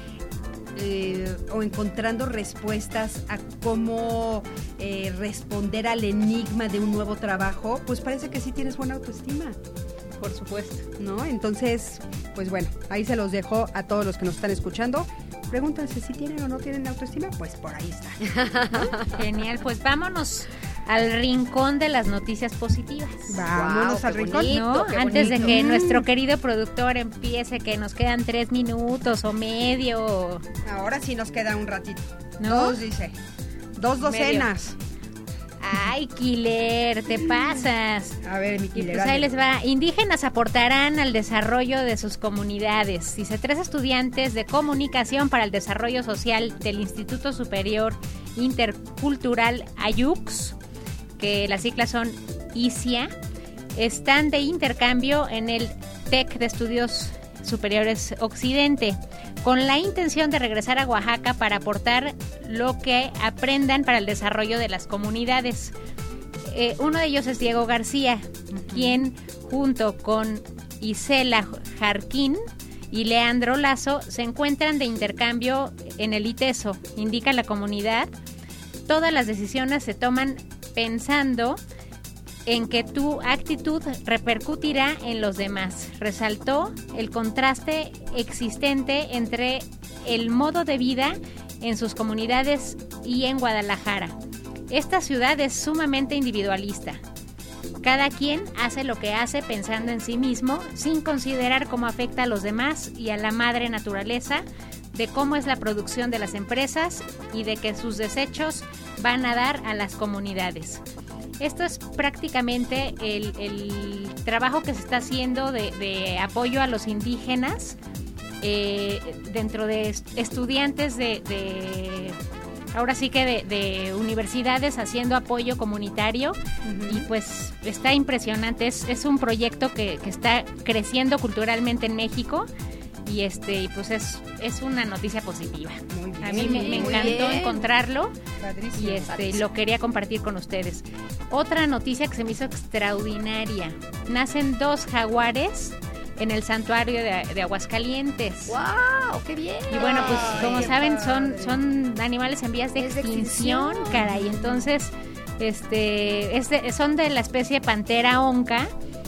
eh, o encontrando respuestas a cómo eh, responder al enigma de un nuevo trabajo, pues parece que sí tienes buena autoestima, Por supuesto. ¿no? Entonces, pues bueno, ahí se los dejo a todos los que nos están escuchando. Pregúntense si tienen o no tienen autoestima, pues por ahí está. Genial, pues vámonos al rincón de las noticias positivas. Vámonos Guau, al qué rincón. bonito. ¿No? qué Antes de bonito. que Mm. nuestro querido productor empiece, que nos quedan tres minutos o medio. Ahora sí nos queda un ratito. ¿No? Dos, dice. Dos docenas. Ay, Killer, te pasas. A ver, mi Y killer. pues ahí les va. Indígenas aportarán al desarrollo de sus comunidades. Dice, tres estudiantes de comunicación para el desarrollo social del Instituto Superior Intercultural Ayux, que las siglas son I C I A, están de intercambio en el TEC de Estudios Superiores Occidente, con la intención de regresar a Oaxaca para aportar lo que aprendan para el desarrollo de las comunidades. Eh, uno de ellos es Diego García, quien junto con Isela Jarquín y Leandro Lazo se encuentran de intercambio en el ITESO, indica la comunidad. Todas las decisiones se toman pensando en que tu actitud repercutirá en los demás. Resaltó el contraste existente entre el modo de vida en sus comunidades y en Guadalajara. Esta ciudad es sumamente individualista. Cada quien hace lo que hace pensando en sí mismo, sin considerar cómo afecta a los demás y a la madre naturaleza, de cómo es la producción de las empresas y de que sus desechos van a dar a las comunidades. Esto es prácticamente el, el trabajo que se está haciendo de, de apoyo a los indígenas eh, dentro de estudiantes de, de ahora sí que de, de universidades haciendo apoyo comunitario. Uh-huh. Y pues está impresionante, es, es un proyecto que, que está creciendo culturalmente en México. Y este, pues es, es una noticia positiva. Muy bien. A mí me, me encantó encontrarlo. Padrísimo. Y este, lo quería compartir con ustedes. Otra noticia que se me hizo extraordinaria. Nacen dos jaguares en el santuario de, de Aguascalientes. ¡Wow! ¡Qué bien! Y bueno, pues como Ay, saben, son, padre. son animales en vías de Es de extinción, extinción. caray. Entonces, este, es de- son de la especie Pantera onca.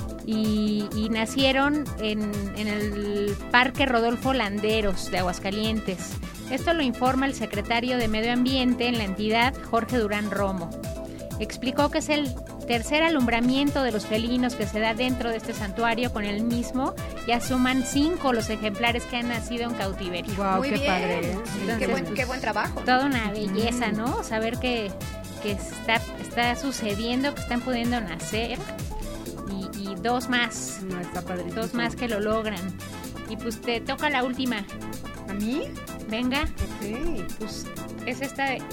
Y, y nacieron en, en el Parque Rodolfo Landeros de Aguascalientes. Esto lo informa el secretario de Medio Ambiente en la entidad, Jorge Durán Romo. Explicó que es el tercer alumbramiento de los felinos que se da dentro de este santuario. Con el mismo ya suman cinco los ejemplares que han nacido en cautiverio. Wow, Muy qué bien. padre. ¿eh? Entonces, qué, buen, pues, qué buen trabajo. Toda una belleza, ¿no? Saber que, que está, está sucediendo, que están pudiendo nacer. Y, y dos más, No, está padrísimo. dos más que lo logran. Y pues te toca la última. ¿A mí? Venga, Ok. pues es esta de...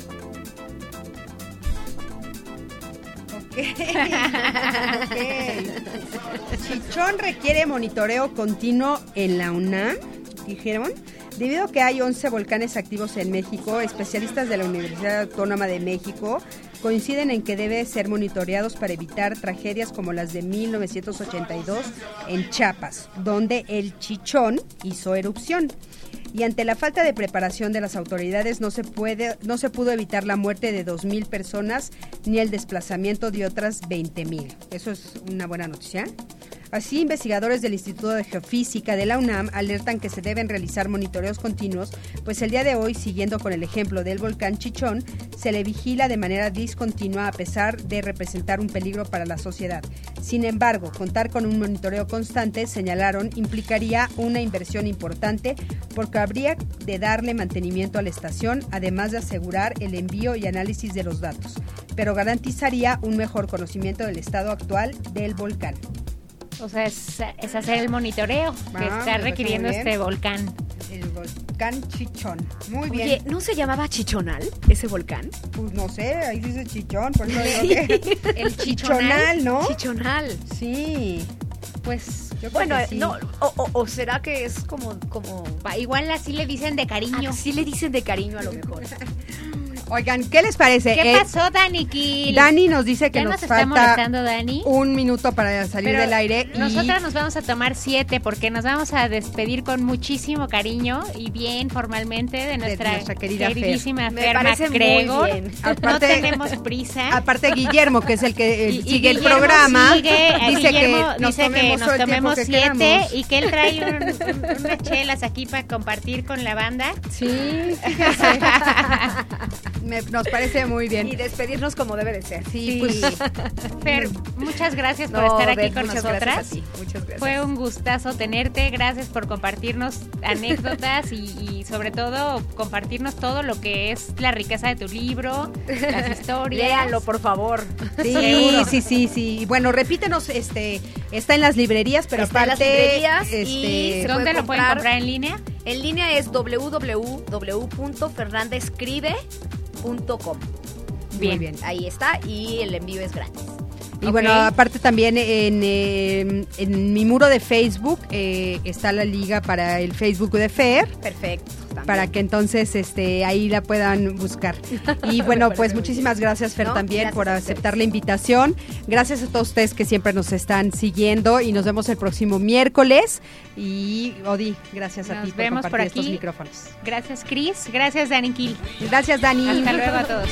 Ok. Chichón requiere monitoreo continuo en la UNAM, dijeron. Debido a que hay once volcanes activos en México, especialistas de la Universidad Autónoma de México coinciden en que debe ser monitoreados para evitar tragedias como las de mil novecientos ochenta y dos en Chiapas, donde el Chichón hizo erupción. Y ante la falta de preparación de las autoridades no se puede, no se pudo evitar la muerte de dos mil personas ni el desplazamiento de otras veinte mil. Eso es una buena noticia. Así, investigadores del Instituto de Geofísica de la UNAM alertan que se deben realizar monitoreos continuos, pues el día de hoy, siguiendo con el ejemplo del volcán Chichón, se le vigila de manera discontinua a pesar de representar un peligro para la sociedad. Sin embargo, contar con un monitoreo constante, señalaron, implicaría una inversión importante porque habría de darle mantenimiento a la estación, además de asegurar el envío y análisis de los datos, pero garantizaría un mejor conocimiento del estado actual del volcán. O sea, es, es hacer el monitoreo que Ah, me está parece requiriendo muy bien. este volcán. El volcán Chichón. Muy bien. Oye, ¿no se llamaba Chichonal ese volcán? Pues no sé, ahí dice Chichón, por eso digo que... El Chichonal, ¿no? Chichonal. Sí. Pues Yo creo Bueno, que sí. no, o, o- o será que es como, como va, igual así le dicen de cariño. así le dicen de cariño a lo mejor. Oigan, ¿qué les parece? ¿Qué Eh, pasó, Dani Kill? Dani nos dice que ¿Ya nos, nos está falta molestando, Dani? un minuto para salir Pero del aire. y- nosotras nos vamos a tomar siete porque nos vamos a despedir con muchísimo cariño y bien formalmente de nuestra, nuestra querida Fer. queridísima Me Fer parece muy MacGregor. bien. No Aparte- tenemos prisa. Aparte Guillermo, que es el que eh, Y- y sigue el Guillermo programa, sigue, eh, dice Guillermo que nos dice que tomemos nos todo el tiempo tomemos que siete queramos. y que él trae un- un- unas chelas aquí para compartir con la banda. Sí, fíjese. Me- nos parece muy bien. Y despedirnos como debe de ser. Sí, pues Fer, muchas gracias por No, estar aquí Beth, con muchas nosotras. gracias a ti, muchas gracias. Fue un gustazo tenerte. Gracias por compartirnos anécdotas y, y sobre todo compartirnos todo lo que es la riqueza de tu libro, las historias. Léanlo, por favor. sí, Seguro. sí, sí, sí. Bueno, repítenos, este, está en las librerías, pero Está en las aparte, librerías este, y se ¿Dónde puede lo pueden comprar? comprar en línea? En línea es doble u doble u doble u punto fernandescribe punto com. muy bien. Ahí está y el envío es gratis. Y Ok. bueno, aparte también en, eh, en mi muro de Facebook eh, está la liga para el Facebook de Fer, Perfecto. también. para que entonces este ahí la puedan buscar. Y bueno, pues muchísimas gracias, Fer, No, también gracias por a aceptar ustedes. la invitación. Gracias a todos ustedes que siempre nos están siguiendo y nos vemos el próximo miércoles. Y Odi, gracias a Nos ti por vemos por compartir estos aquí. micrófonos. Gracias, Cris. Gracias, Dani Kiel. Gracias, Dani. Hasta luego a todos.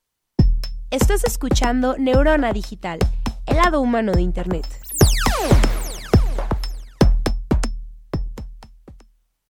Estás escuchando Neurona Digital, el lado humano de Internet.